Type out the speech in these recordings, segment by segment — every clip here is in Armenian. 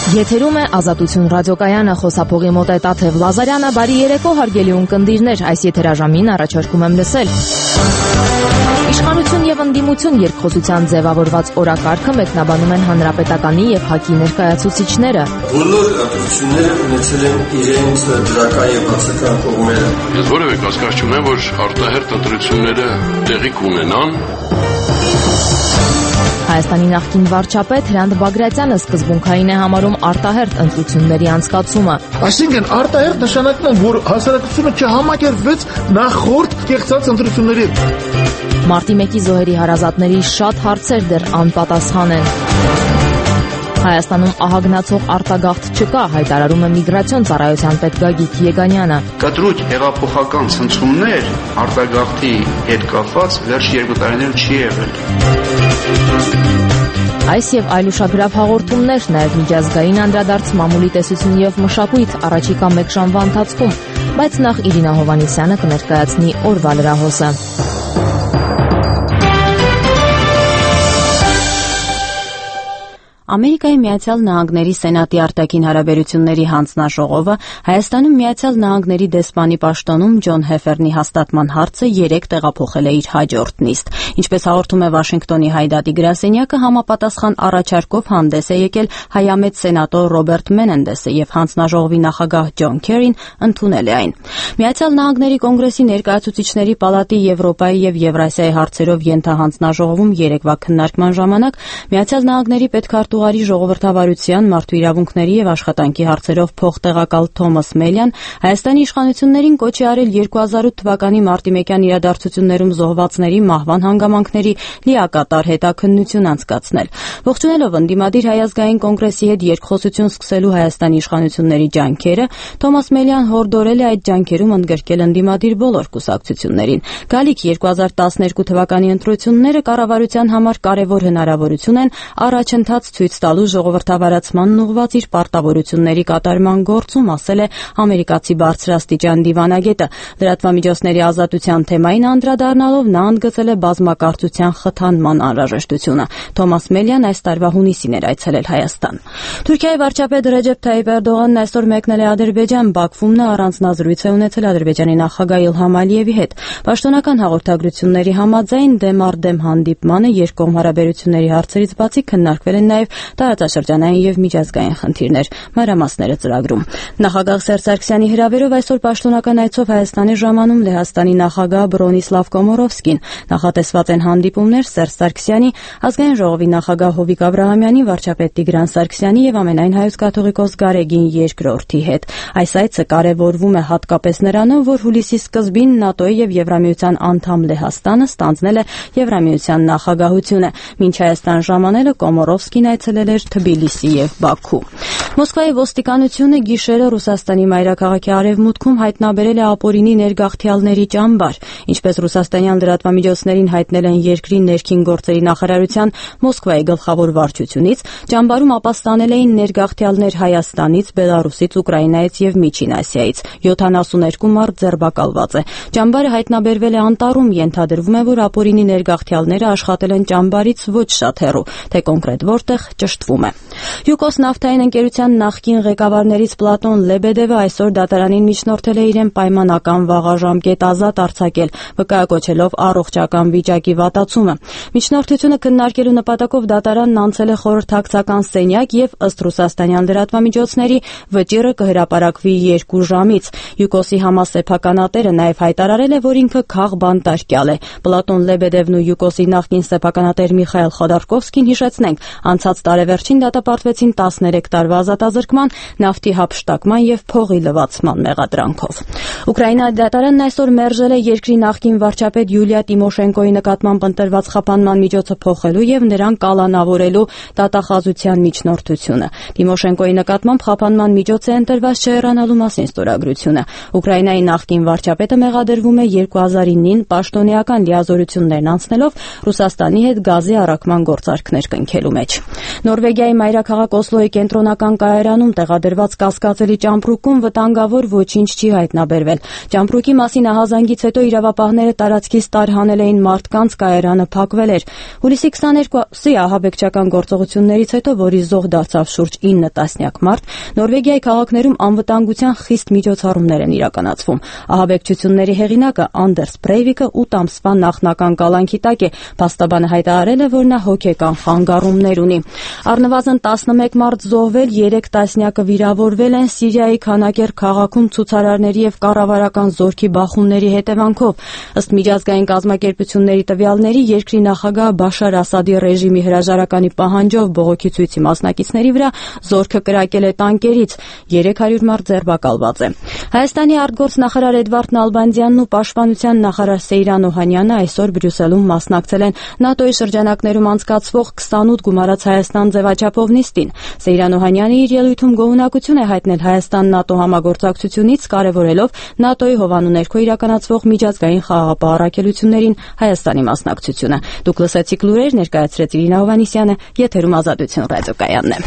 Եթերում է Ազատություն ռադիոկայանը, խոսափողի մոտ է Տաթև Լազարյանը, բարի երեկո հարգելի ունկնդիրներ, այս եթերաժամին առաջարկում եմ լսել։ Իշխանություն եւ ընդդիմություն երկխոսության ձևավորված օրակարգը մեկնաբանում են Հանրապետականի եւ ՀԱԿ-ի ներկայացուցիչները։ Բոլոր ընտրությունները ունեցել են իրենց դրական եւ բացական կողմերը։ Ես որևէ կասկած չունեմ, որ արտահերթ ընտրությունները տեղի կունենան։ Հայաստանի նախկին վարչապետ Հրանտ Բագրատյանը սկզբունքային է համարում արտահերթ ընտրությունների անցկացումը։ Այսինքն արտահերթ նշանակում է, որ հասարակությունը չհամակերպվեց նախորդ կեղծած ընտրությունների հետ։ Մարտի 1-ի զոհերի հարազատների շատ հարցեր դեռ անպատասխան են։ Հայաստանում ահագնացող արտագաղթ չկա, հայտարարում է միգրացիոն ծառայության պետ Գագիկ Եգանյանը։ Կտրուկ հեղափոխական ցնցումներ արտագաղթի հետ կապված վերջ 2 տարիներում չի եղել։ Այս եւ այլ ուշագրավ հաղորդումներ, նաեւ միջազգային անդրադարձ, մամուլի տեսություն եւ մշակույթ առաջիկա 1 ժամվա ընթացքում, բայց նախ Իրինա Հովհաննիսյանը կներկայացնի օրվա լրահոսը։ Ամերիկայի Միացյալ Նահանգների Սենատի արտաքին հարաբերությունների հանձնաժողովը Հայաստանում Միացյալ Նահանգների դեսպանի պաշտոնում Ջոն Հեֆերնի հաստատման հարցը 3 տեղափոխել է իր հաջորդ նիստ։ Ինչպես հաղորդում է Վաշինգտոնի Հայդատի գրասենյակը, համապատասխան առաջարկով հանդես է եկել հայամետ սենատոր Ռոբերտ Մենենդեսը եւ հանձնաժողովի նախագահ Ջոն Քերին ընդունել է այն։ Միացյալ Նահանգների կոնգրեսի ներկայացուցիչների պալատի Եվրոպայի եւ Եվրասիայի հարցերով ենթահանձնաժողովում երեկվա քննարկման ժամանակ Միացյալ Նահանգների պետքարտուղարի ժողովրդավարության, մարդու իրավունքների եւ աշխատանքի հարցերով փոխտեղակալ Թոմաս Մելյան Հայաստանի իշխանություններին կոչ է արել 2008 թվականի մարտի 1-յան իրադարձություններում զոհվածների մահվան հանգամանքների լիակատար հետաքննություն անցկացնել։ Ողջունելով ընդդիմադիր Հայ ազգային կոնգրեսի հետ երկխոսություն սկսելու Հայաստանի իշխանությունների ջանքերը, Թոմաս Մելյան հորդորել է այդ ջանքերում ընդգրկել ընդդիմադիր բոլոր կուսակցություններին։ Գալիք 2012 թվականի ընտրությունները կառավարության համար կարևոր հնարավորություն են առաջընթաց ցույց տալու ժողովրդավարացմանն ուղղված իր պարտավորությունների կատարման գործում, ասել է ամերիկացի բարձրաստիճան դիվանագետը։ Լրատվամիջոցների ազատության թեմային անդրադառնալով նա ընդգծել է բազմակարծության խթանման անհրաժեշտությունը։ Թոմաս Մելյան այս տարվա հունիսին էր այցելել Հայաստան։ Թուրքիայի վարչապետ Ռեջեփ Թայիպ Էրդողանն այսօր մեկնել է Ադրբեջան, Բաքվում նա առանձնազրույց է ունեցել Ադրբեջանի նախագահ Իլհամ Ալիևի հետ։ Պաշտոնական հաղորդագրությունների համաձայն դեմ առ դեմ հանդիպմանը երկկողմ հարաբերությունների հարցերից բացի քննարկվել են նաև տարածաշրջանային եւ միջազգային խնդիրներ։ Մանրամասները ծրագրում։ Նախագահ Սերժ Սարգսյանի հրավերով այսօր պաշտոնական այցով Հայաստանի ժամանում Լեհաստանի նախագահ Բրոնիսլավ Կոմորովսկին։ Նախատեսված են հանդիպումներ Սերժ Սարգսյանի, ազգային ժողովի նախագահ Հովիկ Աբրահամյանի, վարչապետ Տիգրան Սարգսյանի եւ ամենայն հայոց կաթողիկոս Գարեգին II-ի հետ։ Այս այցը կարևորվում է հատկապես նրանով, որ հուլիսի սկզբին ՆԱՏՕ-ի եւ Եվրամիության անդամ Լեհաստանը ստանձնել է Եվրամիության նախագահությունը։ Մինչ Հայաստան ժամանելը Կոմորովսկին այցելել էր Թբիլիսի եւ Բաքու։ Մոսկվայի ոստիկանությունը գիշերը Ռուսաստանի մայրաքաղաքի արևմուտքում հայտնաբերել է ապօրինի ներգաղթյալների ճամբար։ Ինչպես ռուսաստանյան լրատվամիջոցներին հայտնել են երկրի ներքին գործերի նախարարության Մոսկվայի գլխավոր վարչությունից, ճամբարում ապաստանել էին ներգաղթյալներ Հայաստանից, Բելարուսից, Ուկրաինայից եւ Միջին Ասիայից։ 72 մարդ ձերբակալված է։ Ճամբարը հայտնաբերվել է Անտարում, ենթադրվում է, որ ապօրինի ներգաղթյալները աշխատել են ճամբարից ոչ շատ հեռու, թե կոնկրետ որտեղ ճշտվում է։ Յուկոս նավթային ընկերության նախկին ղեկավարներից Պլատոն Լեբեդևը այսօր դատարանին միջնորդել է իրեն պայմանական վաղաժամկետ ազատ արձակել, վկայակոչելով առողջական վիճակի վատացումը։ Միջնորդությունը քննարկելու նպատակով դատարանն անցել է խորհրդակցական սենյակ եւ ըստ ռուսաստանյան լրատվամիջոցների վճիռը կհրապարակվի 2 ժամից։ Յուկոսի համասեփականատերը նաեւ հայտարարել է, որ ինքը քաղ բանտարկյալ է։ Պլատոն Լեբեդևն ու Յուկոսի նախկին սեփականատեր Միխայել Խոդարկովսկին, հիշեցնենք, անցած տարեվերջին դատապարտվեցին 13 տարվա ազատազրկման, նավթի հափշտակման եւ փողի լվացման մեղադրանքով։ Ուկրաինայի դատարանն այսօր մերժել է երկրի նախկին վարչապետ Յուլիա Տիմոշենկոյի նկատմամբ ընտրված խափանման միջոցը փոխելու եւ նրան կալանավորելու դատախազության միջնորդությունը։ Տիմոշենկոյի նկատմամբ խափանման միջոց է ընտրված չհեռանալու մասին ստորագրությունը։ Ուկրաինայի նախկին վարչապետը մեղադրվում է 2009-ին պաշտոնեական լիազորություններն անցնելով Ռուսաստանի հետ գազի առաքման գործարքներ կնքելու մեջ։ Նորվեգիայի մայրաքաղաք Օսլոյի կենտրոնական կայարանում տեղադրված կասկածելի ճամպրուկում վտանգավոր ոչինչ չի հայտնաբերվել։ Ճամպրուկի մասին ահազանգից հետո իրավապահները տարածքից տարհանել էին մարդկանց, կայարանը փակվել էր։ Հուլիսի 22-ի ահաբեկչական գործողություններից հետո, որի զոհ դարձավ շուրջ 9 տասնյակ մարդ, Նորվեգիայի քաղաքներում անվտանգության խիստ միջոցառումներ են իրականացվում։ Ահաբեկչությունների հեղինակը Անդերս Բրեյվիկը 8 ամսվա նախնական կալանքի տակ է։ Փաստաբանը հայտարարել է, որ նա հոգեկան խանգարումներ ունի։ Առնվազն 11 մարդ զոհվել, 3 տասնյակը վիրավորվել են Սիրիայի Քանակեր քաղաքում ցուցարարների եւ կառավարական զորքի բախումների հետևանքով։ Ըստ միջազգային կազմակերպությունների տվյալների, երկրի նախագահ Բաշար Ասադի ռեժիմի հրաժարականի պահանջով բողոքի ցույցի մասնակիցների վրա զորքը կրակել է տանկերից, 300 մարդ ձերբակալված է։ Հայաստանի արտգործնախարար Էդվարդ Նալբանդյանն ու Պաշտպանության նախարար Սեյրան Օհանյանը այսօր Բրյուսելում մասնակցել են ՆԱՏՕ-ի շրջանակներում անցկացվող 28 գումարած Հայաստան ձևաչափով նիստին։ Սեյրան Օհանյանը իր ելույթում գոհունակություն է հայտնել Հայաստան-ՆԱՏՕ համագործակցությունից, կարևորելով ՆԱՏՕ-ի հովանու ներքո իրականացվող միջազգային խաղաղապահ առաքելություններին Հայաստանի մասնակցությունը։ Դուք լսեցիք լուրեր, ներկայացրեց Իրինա Հովհաննիսյանը, եթերում Ազատություն ռադիոկայանն է։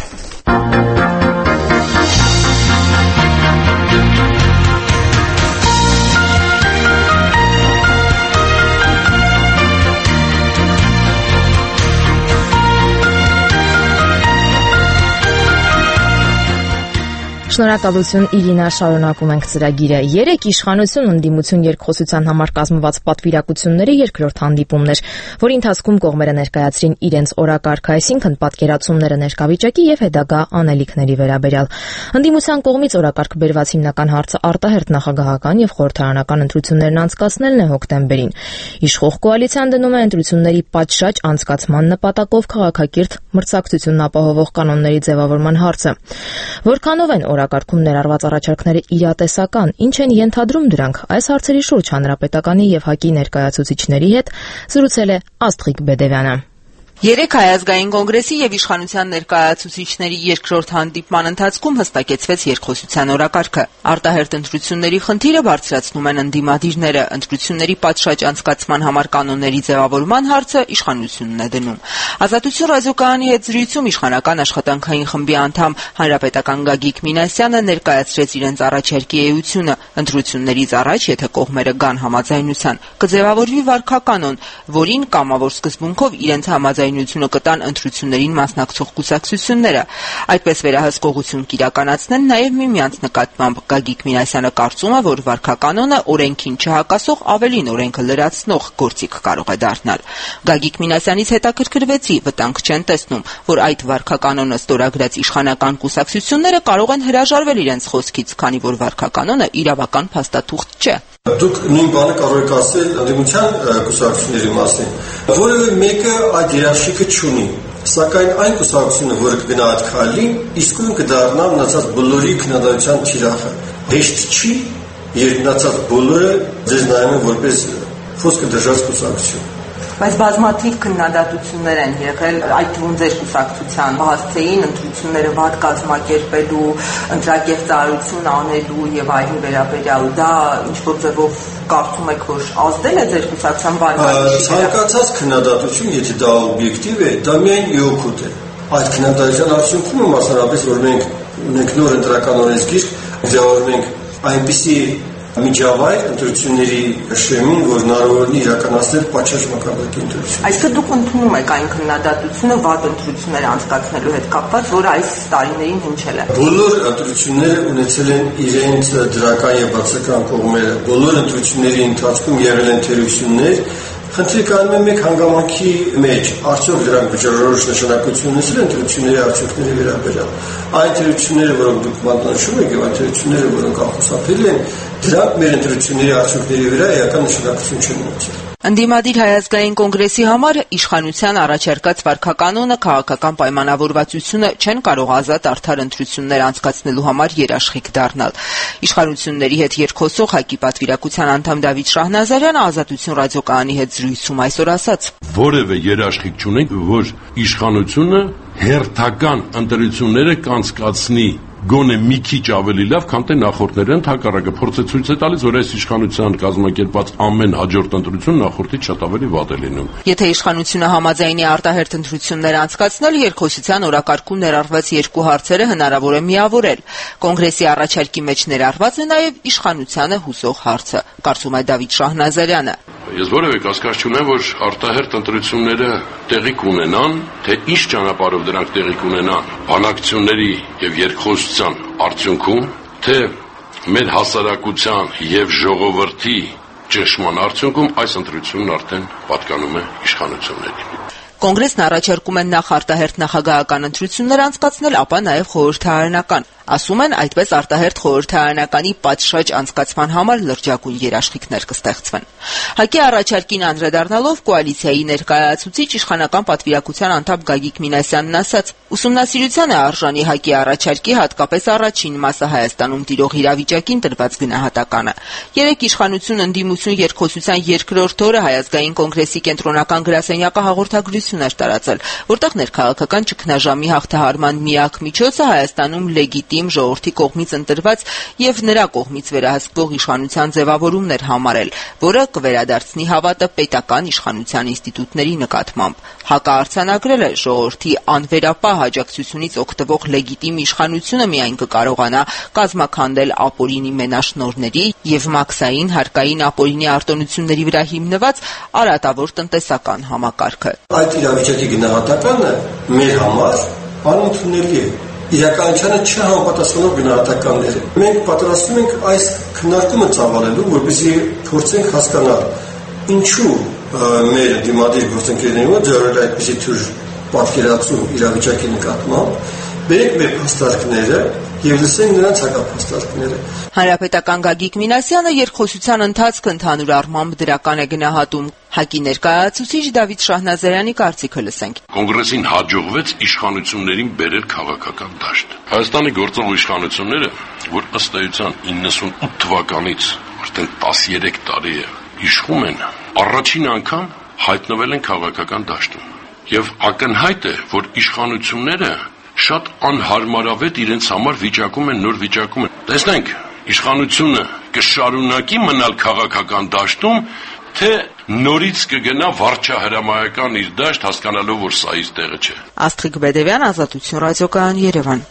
Շնորհակալություն Իրինա, շարունակում ենք ծրագիրը։ 3 իշխանություն ընդդիմություն երկխոսության համար կազմված պատվիրակությունների երկրորդ հանդիպումներ, որի ընթացքում կողմերը ներկայացրին իրենց օրակարգը, այսինքն պատկերացումները ներկայվիճակի եւ հետագա անելիքների վերաբերյալ։ Ընդդիմության կողմից օրակարգ բերված հիմնական հարցը արտահերթ նախագահական եւ խորհրդարանական ընտրություններն անցկացնելն է հոկտեմբերին։ Իշխող կոալիցիան դնում է ընտրությունների պատշաճ անցկացման նպատակով քաղաքակիրթ մրցակցությունն ապահովող կանոնների ձևավորման հարցը։ Որքանով են օրակարգում ներառված առաջարկները իրատեսական, ինչ են ենթադրում դրանք, այս հարցերի շուրջ Հանրապետականի եւ ՀԱԿ-ի ներկայացուցիչների հետ զրուցել է Աստղիկ Բեդևյանը։ 3 Հայազգային կոնգրեսի եւ իշխանության ներկայացուցիչների երկրորդ հանդիպման ընթացքում հստակեցվեց երկխոսության օրակարգը։ Արտահերթ ընտրությունների խնդիրը բարձրացնում են ընդդիմադիրները, ընտրությունների պատշաճ անցկացման համար կանոնների ձևավորման հարցը իշխանությունն է դնում։ Ազատություն ռադիոկայանի հետ զրույցում իշխանական աշխատանքային խմբի անդամ հանրապետական Գագիկ Մինասյանը ներկայացրեց իրենց առաջարկի էությունը։ Ընտրություններից առաջ, եթե կողմերը գան համաձայնության, կձևավորվի վարքականոն, որին կամավոր սկզբունքով իրենց համաձայնությունը կտան ընտրություններին մասնակցող կուսակցությունները։ Այդպես վերահսկողություն կիրականացնեն նաև միմյանց նկատմամբ։ Գագիկ Մինասյանը կարծում է, որ վարքականոնը օրենքին չհակասող ավելին օրենքը լրացնող գործիք կարող է դառնալ։ Գագիկ Մինասյանից հետաքրքրվեցի, վտանգ չեն տեսնում, որ այդ վարքականոնը ստորագրած իշխանական կուսակցությունները կարող են հրաժարվել իրենց խոսքից, քանի որ վարքականոնը իրավական փաստաթուղթ չէ։ Դուք նույն բանը կարող եք ասել ընդդիմության կուսակցությունների մասին, որևէ մեկը այդ երաշխիքը չունի, սակայն այն կուսակցությունը, որը կգնա այդ քայլին, իսկույն կդառնա մնացած բոլորի քննադատության թիրախը։ Հեշտ չի, երբ մնացած բոլորը ձեզ նայում են որպես խոսքը դժվար կուսակցություն։ Բայց բազմաթիվ քննադատություններ են եղել, այդ թվում ձեր կուսակցության հասցեին ընտրությունները վատ կազմակերպելու, ընտրակերտարություն անելու եւ այլն վերաբերյալ, դա ինչ-որ ձևով կարծում եք, որ ազդել է ձեր կուսակցության վարքագծին։ Ցանկացած քննադատություն, եթե դա օբյեկտիվ է, դա միայն իօքուտ է։ Այդ քննադատության արդյունքում մասնավորապես, որ մենք նոր ընտրական օրենսգիր ձևավորում ենք այնպիսի միջավայր ընտրությունների շեմին, որ հնարավոր է իրականացնել պատշաճ մակարդակի ընտրություն։ Այսինքն դուք ընդունում եք այն քննադատությունը վատ ընտրություններ անցկացնելու հետ կապված, որը այս տարիներին հնչել է։ Բոլոր ընտրությունները ունեցել են իրենց դրական եւ բացական կողմերը։ Բոլոր ընտրությունների ընթացքում եղել են թերություններ։ Խնդիրը կայանում է մեկ հանգամանքի մեջ, արդյոք դրանք վճռորոշ նշանակություն ունեցել են ընտրությունների արդյունքների վերաբերյալ։ Այն թերությունները, որոնք դուք մատնանշում եք, եւ այն թերությունները, որոնք ախուսափել են, դրանք մեր ընտրությունների արդյունքների վրա էական նշանակություն չեն ունեցել։ Ընդդիմադիր Հայազգային կոնգրեսի համար իշխանության առաջարկած վարքականոնը քաղաքական պայմանավորվածությունը չեն կարող ազատ արդար ընտրություններ անցկացնելու համար երաշխիք դառնալ։ Իշխանությունների հետ երկխոսող ՀԱԿ-ի պատվիրակության անդամ Դավիթ Շահնազարյանը Ազատություն ռադիոկայանի հետ զրույցում այսօր ասաց. Որևէ երաշխիք չունենք, որ իշխանությունը հերթական ընտրությունները կանցկացնի գոնե մի քիչ ավելի լավ, քան թե նախորդները, ընդհակառակը փորձը ցույց է տալիս, որ այս իշխանության կազմակերպված ամեն հաջորդ ընտրություն նախորդից շատ ավելի վատ է լինում։ Եթե իշխանությունը համաձայնի արտահերթ ընտրություններ անցկացնել, երկխոսության օրակարգում ներառված երկու հարցերը հնարավոր է միավորել։ Կոնգրեսի առաջարկի մեջ ներառված է նաև իշխանությանը հուսող հարցը, կարծում է Դավիթ Շահնազարյանը։ Ես որևէ կասկած չունեմ, որ արտահերթ ընտրությունները տեղի կունենան, թե ինչ ճանապարհով դրանք տեղի կունենան, բանակցությունների եւ երկխոսության արդյունքում, թե մեր հասարակության եւ ժողովրդի ճնշման արդյունքում այս ընտրությունն արդեն պատկանում է իշխանություններին։ Կոնգրեսն առաջարկում է նախ արտահերթ նախագահական ընտրություններ անցկացնել, ապա նաև խորհրդարանական։ Ասում են, այդպես արտահերթ խորհրդարանականի պատշաճ անցկացման համար լրջագույն երաշխիքներ կստեղծվեն։ ՀԱԿ-ի առաջարկին անդրադառնալով կոալիցիայի ներկայացուցիչ իշխանական պատվիրակության անդամ Գագիկ Մինասյանն ասաց. ուսումնասիրության է արժանի ՀԱԿ-ի առաջարկի հատկապես առաջին մասը Հայաստանում տիրող իրավիճակին տրված գնահատականը։ Երեկ իշխանություն ընդդիմություն երկխոսության երկրորդ օրը Հայ ազգային կոնգրեսի կենտրոնական գրասենյակը հաղորդագրություն էր տարածել, որտեղ ներքաղաքական ճգնաժամի հաղթահարման միակ միջոցը Հայաստանում լեգիտիմ ժողովրդի կողմից ընտրված եւ նրա կողմից վերահսկվող իշխանության ձևավորումներ համարել, որը կվերադարձնի հավատը պետական իշխանության ինստիտուտների նկատմամբ։ ՀԱԿ-ը արձանագրել է ժողովրդի անվերապահ աջակցությունից օգտվող լեգիտիմ իշխանությունը միայն կկարողանա կազմաքանդել ապօրինի մենաշնորհների եւ մաքսային հարկային ապօրինի արտոնությունների վրա հիմնված արատավոր տնտեսական համակարգը։ Այդ իրավիճակի գնահատականը մեր համար անընդունելի է։ Իրականությանը չհամապատասխանող գնահատականներ։ Մենք պատրաստվում ենք այս քննարկումը ծավալելու, որպեսզի փորձենք հասկանալ ինչու մեր դիմադիր գործընկերների մոտ ձեռել այդպիսի թույլ պատկերացում իրավիճակի նկատմամբ, բերենք մեր փաստարկները եւ լսենք նրանց հակափաստարկները։ Հանրապետական Գագիկ Մինասյանը երկխոսության ընթացքը ընդհանուր առմամբ դրական է գնահատում։ ՀԱԿ-ի ներկայացուցիչ Դավիթ Շահնազարյանի կարծիքը լսենք։ Կոնգրեսին հաջողվեց իշխանություններին բերել քաղաքական դաշտ։ Հայաստանի գործող իշխանությունները, որ ըստ էության 98 թվականից արդեն 13 տարի է իշխում են, առաջին անգամ հայտնվել են քաղաքական դաշտում։ Եվ ակնհայտ է, որ իշխանությունները շատ անհարմարավետ իրենց համար վիճակում են, նոր վիճակում են։ Տեսնենք, իշխանությունը կշարունակի մնալ քաղաքական դաշտում, թե նորից կգնա վարչահրամայական իր դաշտ, հասկանալով, որ սա իր տեղը չէ։ Աստղիկ Բեդևյան, Ազատություն ռադիոկայան, Երևան։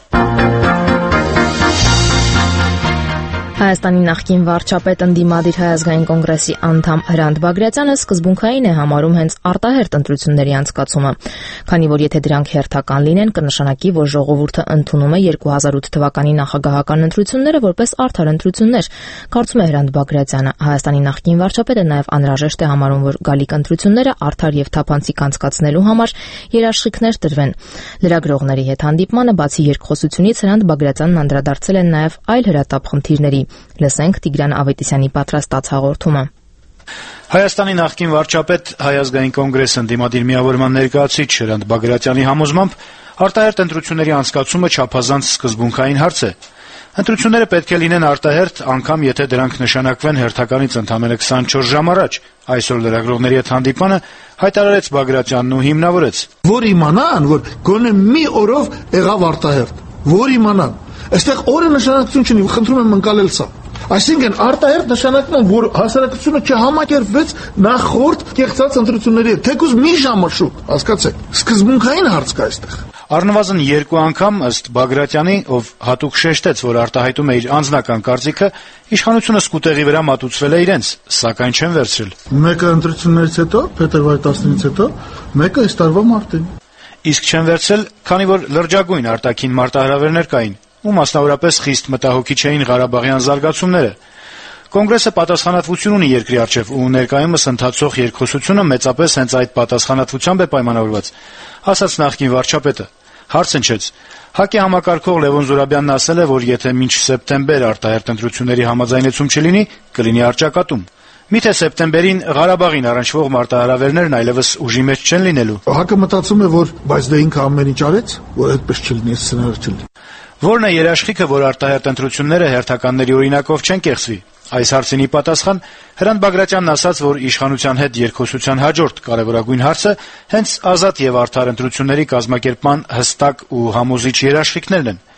Հայաստանի նախկին վարչապետ ընդդիմադիր Հայ ազգային կոնգրեսի անդամ Հրանտ Բագրատյանը սկզբունքային է համարում հենց արտահերթ ընտրությունների անցկացումը, քանի որ եթե դրանք հերթական լինեն, կնշանակի, որ ժողովուրդը ընդունում է 2008 թվականի նախագահական ընտրությունները որպես արդար ընտրություններ, կարծում է Հրանտ Բագրատյանը։ Հայաստանի նախկին վարչապետը նաև անհրաժեշտ է համարում, որ գալիք ընտրությունները արդար եւ թափանցիկ անցկացնելու համար երաշխիքներ տրվեն։ Լրագրողների հետ հանդիպմանը բացի երկխոսությունից Հրանտ Բագրատյանն անդրադարձել է նաև այլ հրատապ խնդիրների։ Լսենք Տիգրան Ավետիսյանի պատրաստած հաղորդումը։ Հայաստանի նախկին վարչապետ Հայ ազգային կոնգրես ընդդիմադիր միավորման ներկայացուցիչ Հրանտ Բագրատյանի համոզմամբ արտահերթ ընտրությունների անցկացումը չափազանց սկզբունքային հարց է։ Ընտրությունները պետք է լինեն արտահերթ, անգամ եթե դրանք նշանակվեն հերթականից ընդամենը 24 ժամ առաջ։ Այսօր լրագրողների հետ հանդիպանը հայտարարեց Բագրատյանն ու հիմնավորեց. Որ իմանան, որ գոնե մի օրով եղավ արտահերթ, որ իմանան։ Այստեղ օրը նշանակություն չունի, խնդրում եմ ընկալել սա։ Այսինքն արտահերթ նշանակում է, որ հասարակությունը չհամակերպվեց նախորդ կեղծած ընտրությունների հետ, թեկուզ մի ժամը շուտ, հասկացեք։ Սկզբունքային հարց կա այստեղ։ Առնվազն 2 անգամ ըստ Բագրատյանի, ով հատուկ շեշտեց, որ արտահայտում է իր անձնական կարծիքը, իշխանությունը սկուտեղի վրա մատուցվել է իրենց, սակայն չեն վերցրել։ Մեկը ընտրություններից հետո, փետրվարի 10-ից հետո, մեկը այս տարվա մարտին։ Իսկ չեն վերցրել, քանի որ լրջագույն արտաքին մարտահրավերներ կային, ու մասնավորապես խիստ մտահոգիչ էին Ղարաբաղյան զարգացումները։ Կոնգրեսը պատասխանատվություն ունի երկրի առջև ու ներկայումս ընթացող երկխոսությունը մեծապես հենց այդ պատասխանատվությամբ է պայմանավորված, ասաց նախկին վարչապետը։ Հարց հնչեց. ՀԱԿ-ի համակարգող Լևոն Զուրաբյանն ասել է, որ եթե մինչ սեպտեմբեր արտահերթ ընտրությունների համաձայնեցում չլինի, կլինի առճակատում։ Միթե սեպտեմբերին Ղարաբաղին առնչվող մարտահրավերներն այլևս ուժի մեջ չեն լինելու։ ՀԱԿ-ը մտածում է, որ բայց դե ինքը ամեն ինչ արեց, որ այդպես չլինի, սցենարը չլինի։ Որն է երաշխիքը, որ արտահերթ ընտրությունները հերթականների օրինակով չեն կեղծվի։ Այս հարցինի պատասխան Հրանտ Բագրատյանն ասաց, որ իշխանության հետ երկխոսության հաջորդ կարևորագույն հարցը հենց ազատ եւ արդար ընտրությունների կազմակերպման հստակ ու համոզիչ երաշխիքներն են։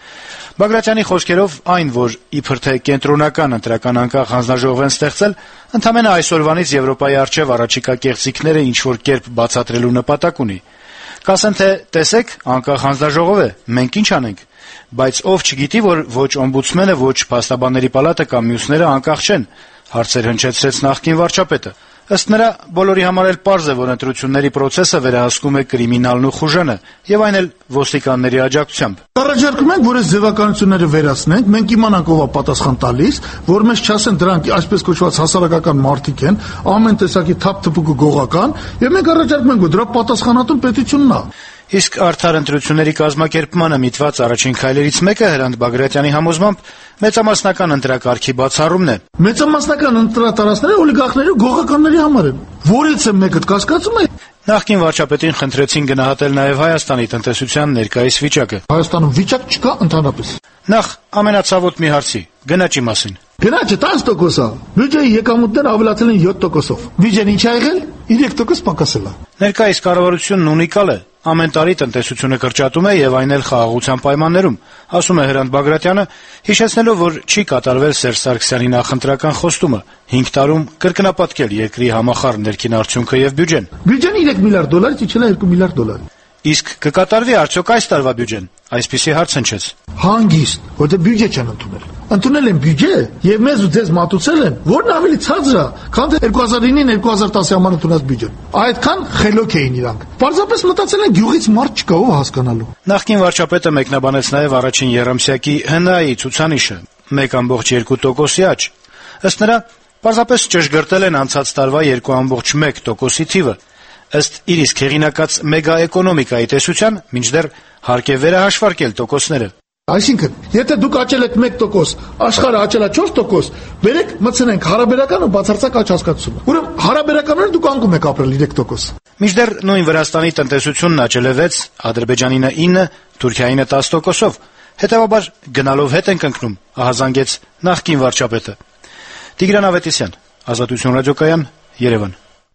Բագրատյանի խոսքերով այն, որ իբր թե կենտրոնական ընտրական անկախ հանձնաժողով են ստեղծել, ընդամենը այսօրվանից Եվրոպայի առջև առաջիկա կեղծիքները ինչ-որ կերպ բացատրելու նպատակ ունի։ Կասեն, թե տեսեք, անկախ հանձնաժողով է, մենք ինչ անենք, բայց ով չգիտի, որ ոչ օմբուդսմենը, ոչ փաստաբանների պալատը կամ մյուսները անկախ չեն, հարցեր հնչեցրեց նախկին վարչապետը։ Ըստ նրա, բոլորի համար էլ պարզ է, որ ընտրությունների պրոցեսը վերահսկում է կրիմինալն ու խուժանը, եւ այն էլ ոստիկանների աջակցությամբ։ Առաջարկում ենք, որ այս ձևականությունները վերացնենք, մենք իմանանք ով է պատասխան տալիս, որ մեզ չասեն դրանք այսպես կոչված հասարակական մարդիկ են, ամեն տեսակի թափ-թփուկ գողական, եւ մենք առաջարկում ենք, որ դրա պատասխանատուն պետությունն է։ Իսկ արդար ընտրությունների կազմակերպմանը միտված առաջին քայլերից մեկը Հրանտ Բագրատյանի համոզմամբ մեծամասնական ընտրակարգի բացառումն է։ Մեծամասնական ընտրատարածքները օլիգարխների ու գողականների համար են։ Որից է մեկը կասկածում է։ Նախկին վարչապետին խնդրեցին գնահատել նաև Հայաստանի տնտեսության ներկայիս վիճակը։ Հայաստանում վիճակ չկա ընդհանրապես։ Նախ ամենացավոտ մի հարցի՝ գնաճի մասին։ Գնաճը 10% է։ Բյուջեի եկամուտները ավելացել են 7%-ով։ Բյուջեն ինչ ա եղել? 3% պակասել է։ Ներկայիս կառավարությունն ունիկալ է։ Ամեն տարի տնտեսությունը կրճատում է եւ այն էլ խաղաղության պայմաններում, ասում է Հրանտ Բագրատյանը, հիշեցնելով, որ չի կատարվել Սերժ Սարգսյանի նախընտրական խոստումը 5 տարում կրկնապատկել երկրի համախառն ներքին արդյունքը եւ բյուջեն։ Բյուջեն $3 միլիարդ իջել է $2 միլիարդ։ Իսկ կկատարվի արդյոք այս տարվա բյուջեն։ Այսպիսի հարց հնչեց։ Հանգիստ, որտեղ բյուջե չեն ընդունել։ Ընդունել են բյուջե եւ մեզ ու ձեզ մատուցել են, որն ավելի ցածր է, քան 2009-2010 համար ընդունած բյուջեն։ Այդքան խելոք էին իրանք։ Պարզապես մտածել են գյուղից մարդ չկա ով հասկանալու։ Նախկին վարչապետը մեկնաբանեց նաեւ առաջին երամսյակի ՀՆԱ-ի ցուցանիշը 1.2%-ի աճ։ Ըստ նրա, պարզապես ճշգրտել են անցած տարվա 2.1%-ի թիվը։ Ըստ իր իսկ հեղինակած մեգաէկոնոմիկայի տեսության, մինչդեռ հարկ է վերահաշվարկել տոկոսները։ Այսինքն, եթե դուք աճել եք 1%, աշխարհը աճել է 4%, բերեք մտցնենք հարաբերական ու բացարձակ աճ հասկացությունը։ Ուրեմն հարաբերականորեն դուք անկում եք ապրել 3%։ Մինչդեռ նույն Վրաստանի տնտեսությունն աճել է 6, Ադրբեջանինը 9, Թուրքիայինը 10%-ով։ Հետևաբար գնալով հետ ենք ընկնում, ահազանգեց նախկին վարչապետը։ Տիգրան Ավետիսյան, Ազատություն ռադիոկայան, Երևան։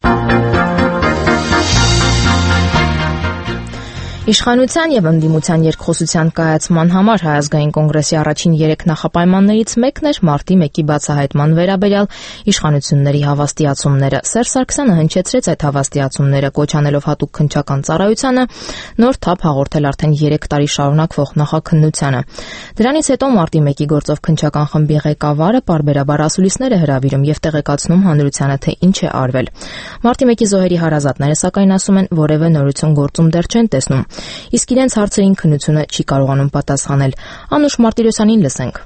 Իշխանության եւ ընդդիմության երկխոսության կայացման համար Հայազգային կոնգրեսի առաջին 3 նախապայմաններից մեկն էր մարտի 1-ի բացահայտման վերաբերյալ իշխանությունների հավաստիացումները։ Սերժ Սարգսյանը հնչեցրեց այդ հավաստիացումները, կոչ անելով հատուկ քննչական ծառայությանը նոր թափ հաղորդել արդեն 3 տարի շարունակվող նախաքննությանը։ Դրանից հետո մարտի 1-ի գործով քննչական խմբի ղեկավարը պարբերաբար ասուլիսներ է հրավիրում եւ տեղեկացնում հանրությանը, թե ինչ է արվել։ Մարտի 1-ի զոհերի հարազատները սակայն ասում են, որևէ նորություն գործում դեռ չեն տեսնում։ Իսկ իրենց հարցերին քննությունը չի կարողանում պատասխանել։ Անուշ Մարտիրոսյանին լսենք։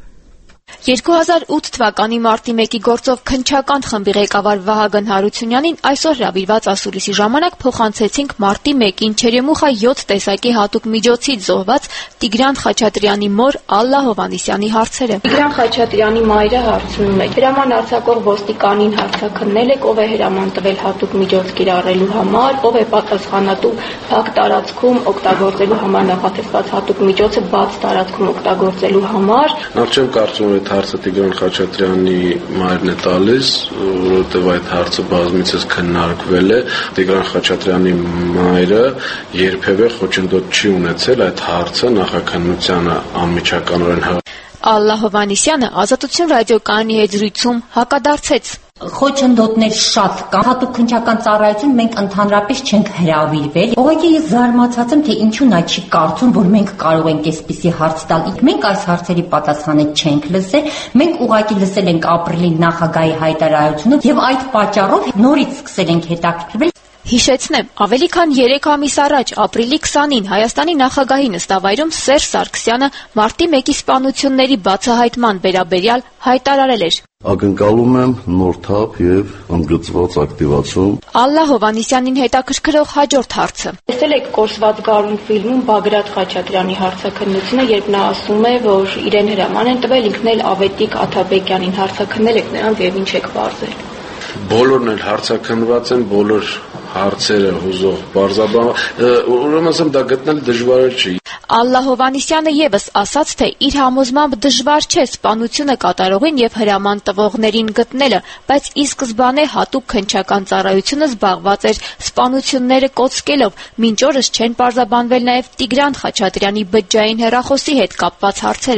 2008 թվականի մարտի 1-ի գործով քննչական խմբի ղեկավար Վահագն Հարությունյանին այսօր հրավիրված ասուլիսի ժամանակ փոխանցեցինք մարտի 1-ին Չերեմուխա 7 տեսակի հատուկ միջոցից զոհված Տիգրան Խաչատրյանի մոր Ալլա Հովհաննիսյանի հարցերը։ Տիգրան Խաչատրյանի մայրը հարցնում է. հրաման արձակող ոստիկանին հարցաքննել եք, ով է հրաման տվել հատուկ միջոց կիրառելու համար, ով է պատասխանատու փակ տարածքում օգտագործելու համար նախատեսված հատուկ միջոցը բաց տարածքում օգտագործելու համար։ Նախ կարծում այդ հարցը Տիգրան Խաչատրյանի մայրն է տալիս, որովհետև այդ հարցը բազմիցս քննարկվել է։ Տիգրան Խաչատրյանի մայրը երբևէ խոչընդոտ չի ունեցել այդ հարցը նախաքննությանը անմիջականորեն Ալլա Հովհաննիսյանը Ազատություն ռադիոկայանի հետ զրույցում հակադարձեց. Խոչընդոտներ շատ կան։ Հատուկ քննչական ծառայություն մենք ընդհանրապես չենք հրավիրվել։ Ուղղակի ես զարմացած եմ, թե ինչու նա չի կարծում, որ մենք կարող ենք այսպիսի հարց տալ։ Մենք այս հարցերի պատասխանը չենք լսել։ Մենք ուղղակի լսել ենք ապրիլի նախագահի հայտարարությունը եւ այդ պատճառով նորից սկսել ենք հետաքրքրվել։ Հիշեցնեմ, ավելի քան 3 ամիս առաջ, ապրիլի 20-ին Հայաստանի նախագահի նստավայրում Սերժ Սարգսյանը մարտի 1-ի սպանությունների բացահայտման վերաբերյալ հայտարարել էր. Ակնկալում եմ նոր թափ եւ ընդգծված ակտիվացում։ Ալլա Հովհաննիսյանին հետաքրքրող հաջորդ հարցը. Տեսել եք «Կորսված գարուն» ֆիլմում Բագրատ Խաչատրյանի հարցաքննությունը, երբ նա ասում է, որ իրեն հրաման են տվել, ինքն էլ Ավետիք Աթաբեկյանին հարցաքննել եք նրան եւ ինչ եք պարզել։ Բոլորն էլ հարցաքննված են, բոլոր հարցերը հուզող բարձաբան, ուրեմն ասեմ դա գտնել դժվար չի։ Ալլա Հովհաննիսյանը եւս ասաց, թե իր համոզմամբ դժվար չէ սպանությունը կատարողին եւ հրաման տվողներին գտնելը, բայց ի սկզբանե հատուկ քննչական ծառայությունը զբաղված էր սպանությունները կոծկելով, մինչ օրս չեն պարզաբանվել նաեւ Տիգրան Խաչատրյանի բջջային հեռախոսի հետ կապված հարցերը։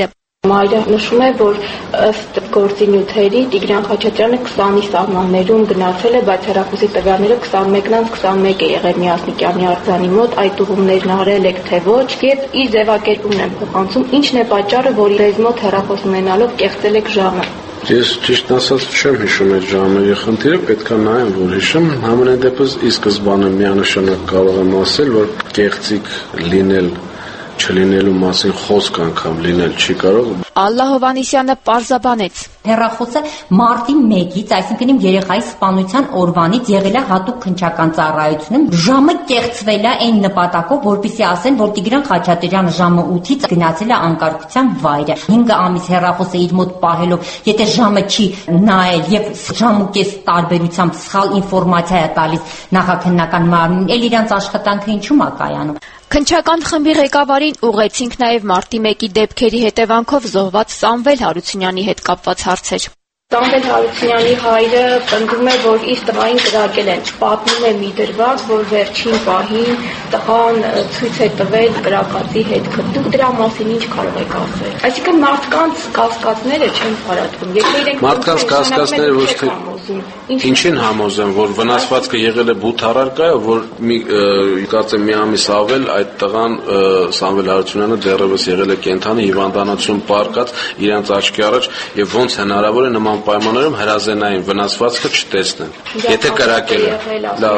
Մայրը նշում է, որ ըստ գործի նյութերի Տիգրան Խաչատրյանը 20-ի սահմաններում գնացել է, բայց հեռախոսի տվյալները 21-21 է եղել Միասնիկյանի արձանի մոտ, այդ ուղումներն արել եք թե ոչ, եւ իր ձևակերպումն եմ փոխանցում, ինչն է պատճառը, որ ձեզ մոտ հեռախոս ունենալով կեղծել եք ժամը։ Ես ճիշտ ասած չեմ հիշում այդ ժամերի խնդիրը, պետք է նայեմ, որ հիշեմ, համենայն դեպս ի սկզբանե միանշանակ կարող եմ ասել, որ կեղծիք լինել չլինելու մասին խոսք անգամ լինել չի կարող։ Ալլա Հովհաննիսյանը պարզաբանեց. Հեռախոսը մարտի 1-ից, այսինքն իմ երեխայի սպանության օրվանից եղել է հատուկ քննչական ծառայությունում, ժամը կեղծվել է այն նպատակով, որպեսզի ասեն, որ Տիգրան Խաչատրյանը ժամը 8-ից գնացել է անկարգության վայրը։ 5 ամիս հեռախոսը իր մոտ պահելով, եթե ժամը չի նայել եւ ժամուկես տարբերությամբ սխալ ինֆորմացիա է տալիս նախաքննական մարմնին, ել իրանց աշխատանքը ինչու՞մ է կայանում։ Քննչական խմբի ղեկավարին ուղեցինք նաև մարտի 1-ի դեպքերի հետևանքով զոհված Սամվել Հարությունյանի հետ կապված հարցեր։ Սամվել Հարությունյանի հայրը պնդում է, որ իր տղային կրակել են։ Պատմում է մի դրվագ, որ վերջին պահին տղան ցույց է տվել կրակածի հետքը։ Դուք դրա մասին ինչ կարող եք ասել։ Այսինքն մարդկանց կասկածները չեն փարատվում։ Եթե իրենք մարդկանց կասկածները ոչ թե ինչին համոզեմ, որ վնասվածքը եղել է բութ առարկայով, որ կարծեմ մի ամիս ավել այդ տղան Սամվել Հարությունյանը դեռևս եղել է կենթանի հիվանդանոցում պարկած իրանց աչքի առաջ եւ ոնց հնարավոր է նման պայմաններում հրազենային վնասվածքը չտեսնեն։ Եթե կրակել է,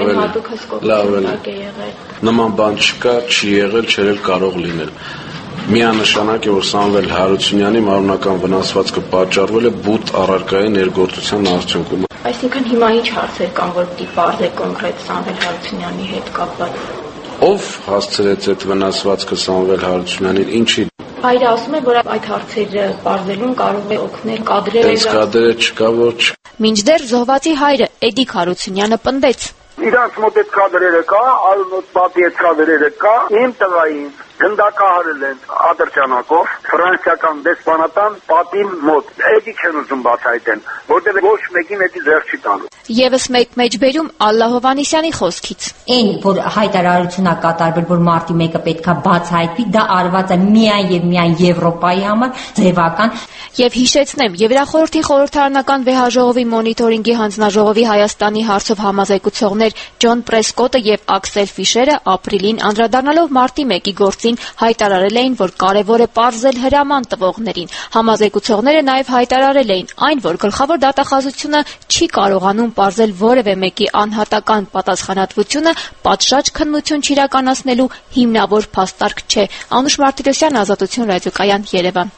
լավ է։ Նման բան չկա, չի եղել, չէր կարող լինել։ Միանշանակ է, որ Սամվել Հարությունյանի մարմնական վնասվածքը պատճառվել է բութ առարկայի ներգործության արդյունքում։ Այսինքն հիմա ինչ հարցեր կան, որ պիտի պարզե կոնկրետ Սամվել Հարությունյանի հետ կապված։ Ով հասցրեց այդ վնասվածքը Սամվել Հարությունյանին, ինչի։ Հայրը ասում է, որ այդ հարցերը պարզելուն կարող է օգնել կադրերը։ Այս կադրերը չկա, որ Մինչդեռ զոհվածի հայրը Էդիկ Հարությունյանը պնդեց. Իրանց մոտ այդ կադրերը կա, այլոց պատի այդ կադրերը կա, իմ տղային գնդակահարել են ադրճանակով ֆրանսիական դեսպանատան պատի մոտ։ Էդի չեն ուզում բացահայտեն, որտեղ ոչ մեկին էդի ձեռ չի տալու։ Եվս մեկ մեջբերում Ալլա Հովհաննիսյանի խոսքից։ Այն, որ հայտարարություն է կատարվել, որ մարտի 1-ը պետքա բացահայտվի, դա արված է միայն եւ միայն Եվրոպայի համար, ձևական։ Եվ հիշեցնեմ, Եվրախորհրդի խորհրդարանական վեհաժողովի մոնիտորինգի հանձնաժողովի Հայաստանի հարցով համազեկուցողներ Ջոն Պրեսկոտը եւ Աքսել Ֆիշերը ապրիլին անդրադառնալով մարտի 1-ի գործին հայտարարել էին, որ կարևոր է պարզել հրաման տվողներին։ Համազեկուցողները նաեւ հայտարարել էին այն, որ գլխավոր դատախազությունը չի կարողանում պարզել որևէ մեկի անհատական պատասխանատվությունը, պատշաճ քննություն չիրականացնելու հիմնավոր փաստարկ չէ։ Անուշ Մարտիրոսյան, Ազատություն ռադիոկայան, Երևան։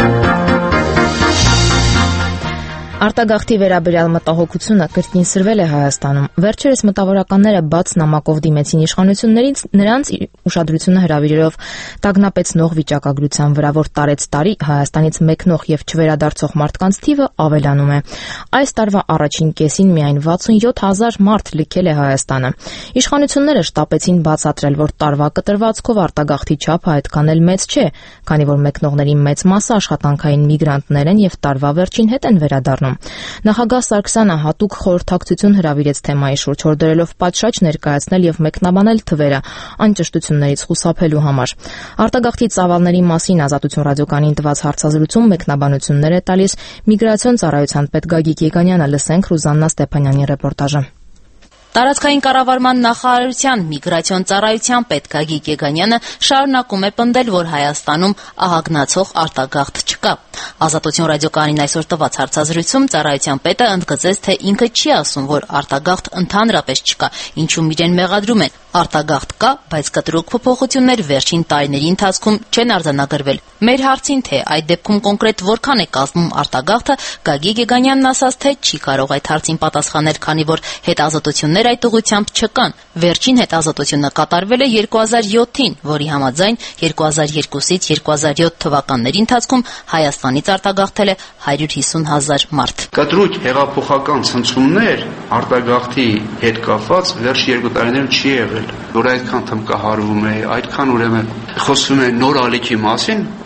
Արտագաղթի վերաբերյալ մտահոգությունը կրկինսրվել է Հայաստանում։ Վերջերս մտավորականները բաց նամակով դիմեցին իշխանություններից նրանց ուշադրությունը հրավիրելով տագնապեցնող վիճակագրության վրա, որ տարեցտարի Հայաստանից մեկնող եւ չվերադարձող մարդկանց թիվը ավելանում է։ Այս տարվա առաջին կեսին միայն 67,000 մարդ լքել է Հայաստանը։ Իշխանությունները շտապեցին բացատրել, որ տարվա կտրվածքով արտագաղթի չափը այդքան էլ մեծ չէ, քանի որ մեկնողների մեծ մասը աշխատանքային միգրանտներ են եւ տարվա վերջին հետ են վերադառնում։ Նախագահ Սարգսյանը հատուկ խորհրդակցություն հրավիրեց թեմայի շուրջ, հորդորելով պատշաճ ներկայացնել եւ մեկնաբանել թվերը անճշտություններից խուսափելու համար։ Արտագաղթի ծավալների մասին Ազատություն ռադիոկայանին տված հարցազրույցում մեկնաբանություններ է տալիս միգրացիոն ծառայության պետ Գագիկ Եգանյանը։ Լսենք Ռուզաննա Ստեփանյանի ռեպորտաժը։ Տարածքային կառավարման նախարարության միգրացիոն ծառայության պետ Գագիկ Եգանյանը շարունակում է պնդել, որ Հայաստանում ահագնացող արտագաղթ չկա։ Ազատություն ռադիոկայանին այսօր տված հարցազրույցում ծառայության պետը ընդգծեց, թե ինքը չի ասում, որ արտագաղթ ընդհանրապես չկա, ինչում իրեն մեղադրում են։ Արտագաղթ կա, բայց կտրուկ փոփոխություններ վերջին տարիների ընթացքում չեն արձանագրվել։ Մեր հարցին, թե այդ դեպքում կոնկրետ որքան է կազմում արտագաղթը, Գագիկ Եգանյանն ասաց, թե չի կարող այդ հարցին պատասխանել, քանի որ հետազոտություններ այդ ուղղությամբ չկան։ Վերջին հետազոտությունը կատարվել է 2007-ին, որի համաձայն 2002-ից 2007 թվականների ընթացքում Հայաստանից արտագաղթել է 150,000 մարդ։ Կտրուկ հեղափոխական ցնցումներ արտագաղթի հետ կապված վերջ 2 տարիներում չի եղել, որ այդքան թմկահարվում է, այդքան ուրեմն խոսում է նոր ալիքի մասին,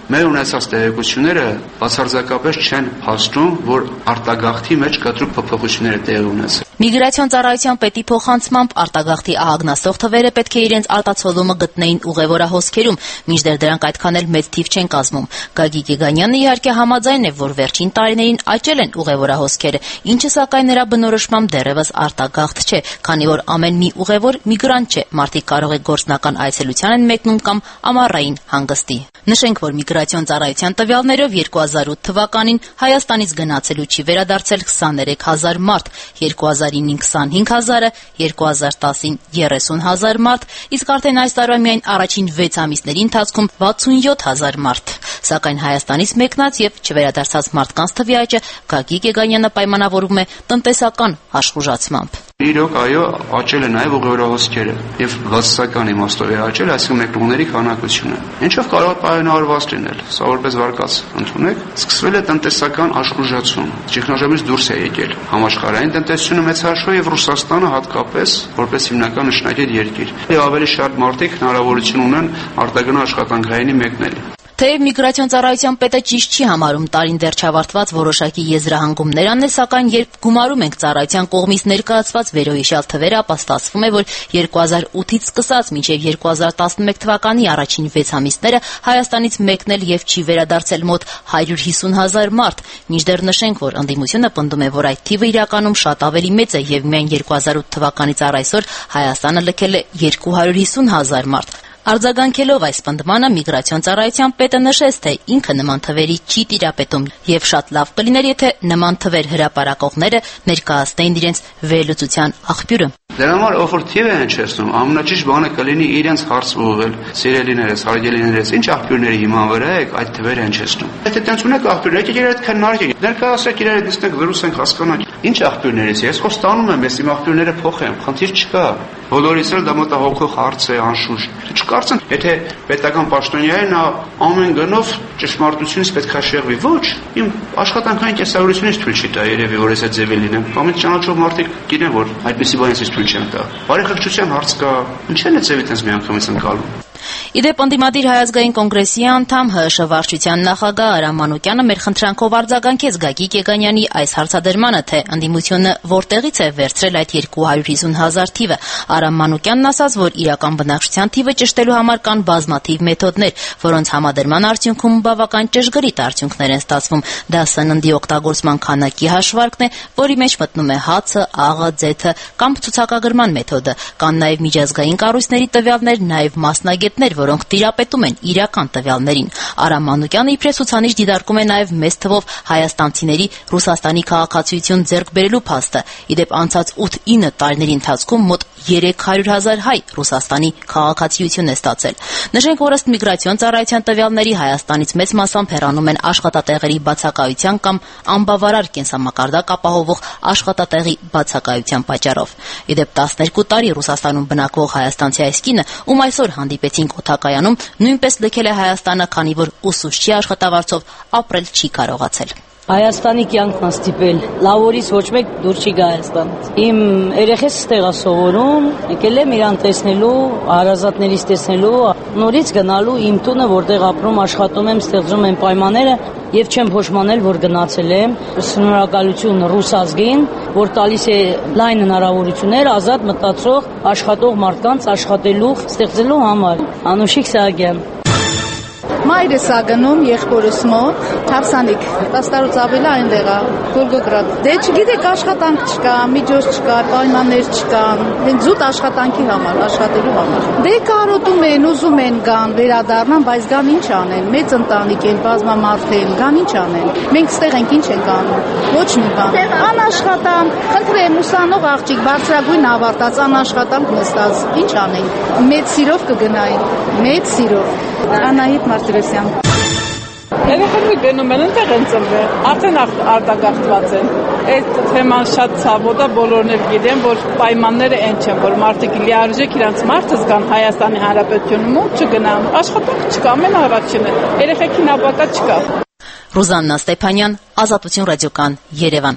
մեր ունեցած տեղեկությունները բացարձակապես չեն հասնում, որ արտագաղթի մեջ կտրուկ փոփոխություններ տեղի ունեցել։ Միգրացիոն ծառայության պետի փոխանցմամբ արտագաղթի ահագնասող թվերը պետք է իրենց արտացոլումը գտնեին ուղևորահոսքերում, մինչդեռ դրանք այդքան էլ մեծ թիվ չեն կազմում։ Գագիկ Եգանյանն իհարկե համաձայն է, որ վերջին տարիներին աճել են ուղևորահոսքերը, ինչը սակայն նրա բնորոշմամբ դեռևս արտագաղթ չէ, քանի որ ամեն մի ուղևոր միգրանտ չէ, մարդիկ կարող է գործնական այցելության են մեկնում կամ ամառային հանգստի։ Նշենք, որ միգրացիոն ծառայության տվյալներով 2008 թվականին Հայաստանից գնացելու չի վերադարձել 23000 մարդ, 2009-ին 25000-ը, 2010-ին 30000 մարդ, իսկ արդեն այս տարվա միայն առաջին 6 ամիսների ընթացքում 67000 մարդ։ Սակայն Հայաստանից մեկնած եւ չվերադարձած մարդկանց թվի աճը Գագիկ Եգանյանը պայմանավորում է տնտեսական աշխուժացմամբ։ Իրոք, այո, աճել է նաև ուղևորահոսքերը եւ բացասական իմաստով է աճել, այսինքն մեկնողների քանակությունը։ Ինչով կարող է պայմանավորված լինել, սա որպես վարկած ընդունեք, սկսվել է տնտեսական աշխուժացում, ճգնաժամից դուրս է եկել համաշխարհային տնտեսությունը մեծ հաշվով եւ Ռուսաստանը հատկապես որպես հիմնական նշանակետ երկիր։ Եվ ավելի շատ մարդիկ հնարավորություն ունեն արտագնա աշխատանքային մեկնել։ Թեև միգրացիոն ծառայության պետը ճիշտ չի համարում տարին դեռ չավարտված որոշակի եզրահանգումներ անել, սակայն երբ գումարում ենք ծառայության կողմից ներկայացված վերոհիշյալ թվերը, ապա ստացվում է, որ 2008-ից սկսած մինչև 2011 թվականի առաջին 6 ամիսները Հայաստանից մեկնել եւ չի վերադարձել մոտ 150,000 մարդ, մինչդեռ նշենք, որ ընդդիմությունը պնդում է, որ այդ թիվը իրականում շատ ավելի մեծ է եւ միայն 2008 թվականից առ այսօր Հայաստանը լքել է 250,000 մարդ։ Արձագանքելով այս պնդմանը միգրացիոն ծառայության պետը նշեց, թե ինքը նման թվերի չի տիրապետում եւ շատ լավ կլիներ, եթե նման թվեր հրապարակողները ներկայացնեին իրենց վերլուծության աղբյուրը։ Դրա համար ով որ թիվ է հնչեցնում, ամենաճիշտ բանը կլինի իրենց հարց ուղղել, սիրելիներս, հարգելիներս, ինչ աղբյուրների հիման վրա եք այդ թվերը հնչեցնում։ Եթե տենց ունեք աղբյուրներ, եկեք իրար հետ քննարկենք, ներկայացրեք իրար հետ նստենք, զրուցենք, հասկանանք, ինչ աղբյուրներից է։ Ես խոս տանում եմ, ես իմ աղբյուրները փոխեմ, խնդիր չկա։ Բոլորիս էլ դա մտահոգող հարց է, անշուշտ։ Չկարծեմ, եթե պետական պաշտոնյա է, նա ամեն գնով ճշմարտությունից պետք է շեղվի։ Ոչ, իմ աշխատանքային կեսավորությունից թույլ չի տա երևի, որ ես այդ ձևի լինեմ։ Ամեն ճանաչող մարդիկ գիտեն, որ այդպիսի բանից թույլ չեմ տա։ Բարեխղճության հարց կա, ինչ են այդ ձևի տես միանգամից ընկալում։ Իդեպ ընդդիմադիր Հայ ազգային կոնգրեսի անդամ ՀՀՇ վարչության նախագահ Արամ Մանուկյանը մեր խնդրանքով արձագանքեց Գագիկ Եգանյանի այս հարցադրմանը, թե ընդդիմությունը որտեղից է վերցրել այդ 250,000 թիվը։ Արամ Մանուկյանն ասաց, որ իրական բնակչության թիվը ճշտելու համար կան բազմաթիվ մեթոդներ, որոնց համադրման արդյունքում բավական ճշգրիտ արդյունքներ են ստացվում։ Դա սննդի օգտագործման քանակի հաշվարկն է, որի մեջ մտնում է հացը, աղը, ձեթը կամ ցուցակագրման մեթոդը։ Կան նաև միջազգային կառույցների տվյալներ, նաև մասնագետներ, որոնք տիրապետում են իրական տվյալներին։ Արամ Մանուկյանը իբրև ցուցանիշ դիտարկում է նաև մեծ թվով հայաստանցիների Ռուսաստանի քաղաքացիություն ձեռք բերելու փաստը։ Իդեպ անցած 8-9 տարիների ընթացքում մոտ 300,000 հայ Ռուսաստանի քաղաքացիություն է ստացել։ Նշենք, որ ըստ միգրացիոն ծառայության տվյալների Հայաստանից մեծ մասամբ հեռանում են աշխատատեղերի բացակայության կամ անբավարար կենսամակարդակ ապահովող աշխատատեղի բացակայության պատճառով։ Իդեպ 12 տարի Ռուսաստանում բնակվող հայաստանցի այս կինը, ում այսօր հանդիպեցինք օդակայանում, նույնպես լքել է Հայաստանը, քանի որ ուսուցչի աշխատավարձով ապրել չի կարողացել։ Հայաստանի կյանքն ստիպել, լավորից ոչ մեկ դուր չի գա Հայաստանից։ Իմ երեխես ստեղ է սովորում, եկել եմ իրան տեսնելու, հարազատներից տեսնելու, նորից գնալու իմ տունը, որտեղ ապրում, աշխատում եմ, ստեղծում եմ պայմանները եւ չեմ փոշմանել, որ գնացել եմ։ Շնորհակալություն ռուս ազգին, որ տալիս է լայն հնարավորություններ ազատ մտածող, աշխատող մարդկանց աշխատելու, ստեղծելու համար։ Անուշիկ Սահակյան։ Մայրս ա գնում եղբորս մոտ, Թավսանիկ, 10 տարուց ավելի այնտեղ է, Գոլգոգրադ։ Դե չգիտեք, աշխատանք չկա, միջոց չկա, պայմաններ չկան, հենց զուտ աշխատանքի համար, աշխատելու համար։ Դե կարոտում են, ուզում են գան, վերադառնան, բայց գան ինչ անեն, մեծ ընտանիք են, բազմամարդ են, գան ինչ անեն։ Մենք ստեղ ենք ինչ ենք անում, ոչ մի բան։ Անաշխատանք, խնդրեմ, ուսանող աղջիկ, բարձրագույն ավարտած, անաշխատանք նստած, ինչ անենք։ Մեծ սիրով կգնային, մեծ սիրով։ Անահիտ Մարտիրոսյան։ Երեխեքը գնում են, ընտեղ են ծնվել, արդեն արտագաղթված են։ Այդ թեման շատ ցավոտ է, բոլորն էլ գիտեն, որ պայմանները այն չեն, որ մարդիկ լիարժեք իրանց մարդը զգան Հայաստանի Հանրապետությունում ու չգնան։ Աշխատանք չկա, ամեն առաջինը, երեխեքին ապակա չկա։ Ռուզաննա Ստեփանյան, Ազատություն ռադիոկան, Երևան։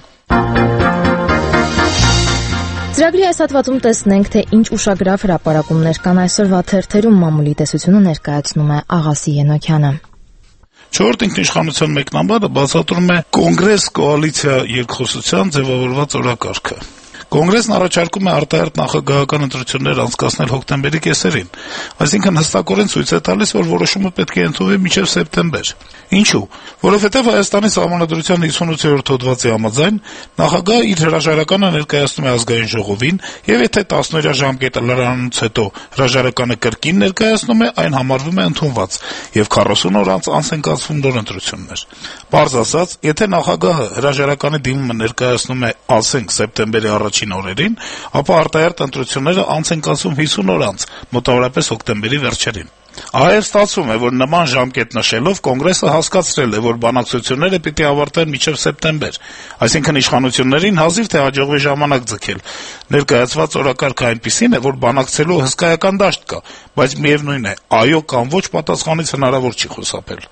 Ծրագրի այս հատվածում տեսնենք, թե ինչ ուշագրավ հրապարակումներ կան այսօրվա թերթերում, մամուլի տեսությունը ներկայացնում է Աղասի Ենոքյանը։ Չորրորդ ինքնիշխանության մեկնաբանը բացատրում է կոնգրես-կոալիցիա երկխոսության ձևավորված օրակարգը։ Կոնգրեսն առաջարկում է արտահերթ նախագահական ընտրություններ անցկացնել հոկտեմբերի կեսերին, այսինքն հստակորեն ցույց է տալիս, որ որոշումը պետք է ընդունվի մինչև սեպտեմբեր։ Ինչու՞։ Որովհետև Հայաստանի Սահմանադրության 58-րդ հոդվածի համաձայն նախագահը իր հրաժարականը ներկայացնում է ազգային ժողովին, եւ եթե 10-օրյա ժամկետը լրանալուց հետո հրաժարականը կրկին ներկայացնում է, այն համարվում է ընդունված, եւ 40 օր անց են կազմվում նոր ընտրություններ։ Պարզ ասած, եթե նախագահը հրաժարականի դիմումը ներկայացնում է, ասենք, սեպտեմբերի առաջին օրերին, ապա արտահերթ ընտրությունները անց են կացվում 50 օր անց, մոտավորապես հոկտեմբերի վերջերին։ Այլ ստացվում է, որ նման ժամկետ նշելով Կոնգրեսը հասկացրել է, որ բանակցությունները պիտի ավարտեն մինչև սեպտեմբեր, այսինքն իշխանություններին հազիվ թե հաջողվի ժամանակ ձգել։ Ներկայացված օրակարգը այնպիսին է, որ բանակցելու հսկայական դաշտ կա, բայց միևնույն է, այո կամ ոչ պատասխանից հնարավոր չի խուսափել։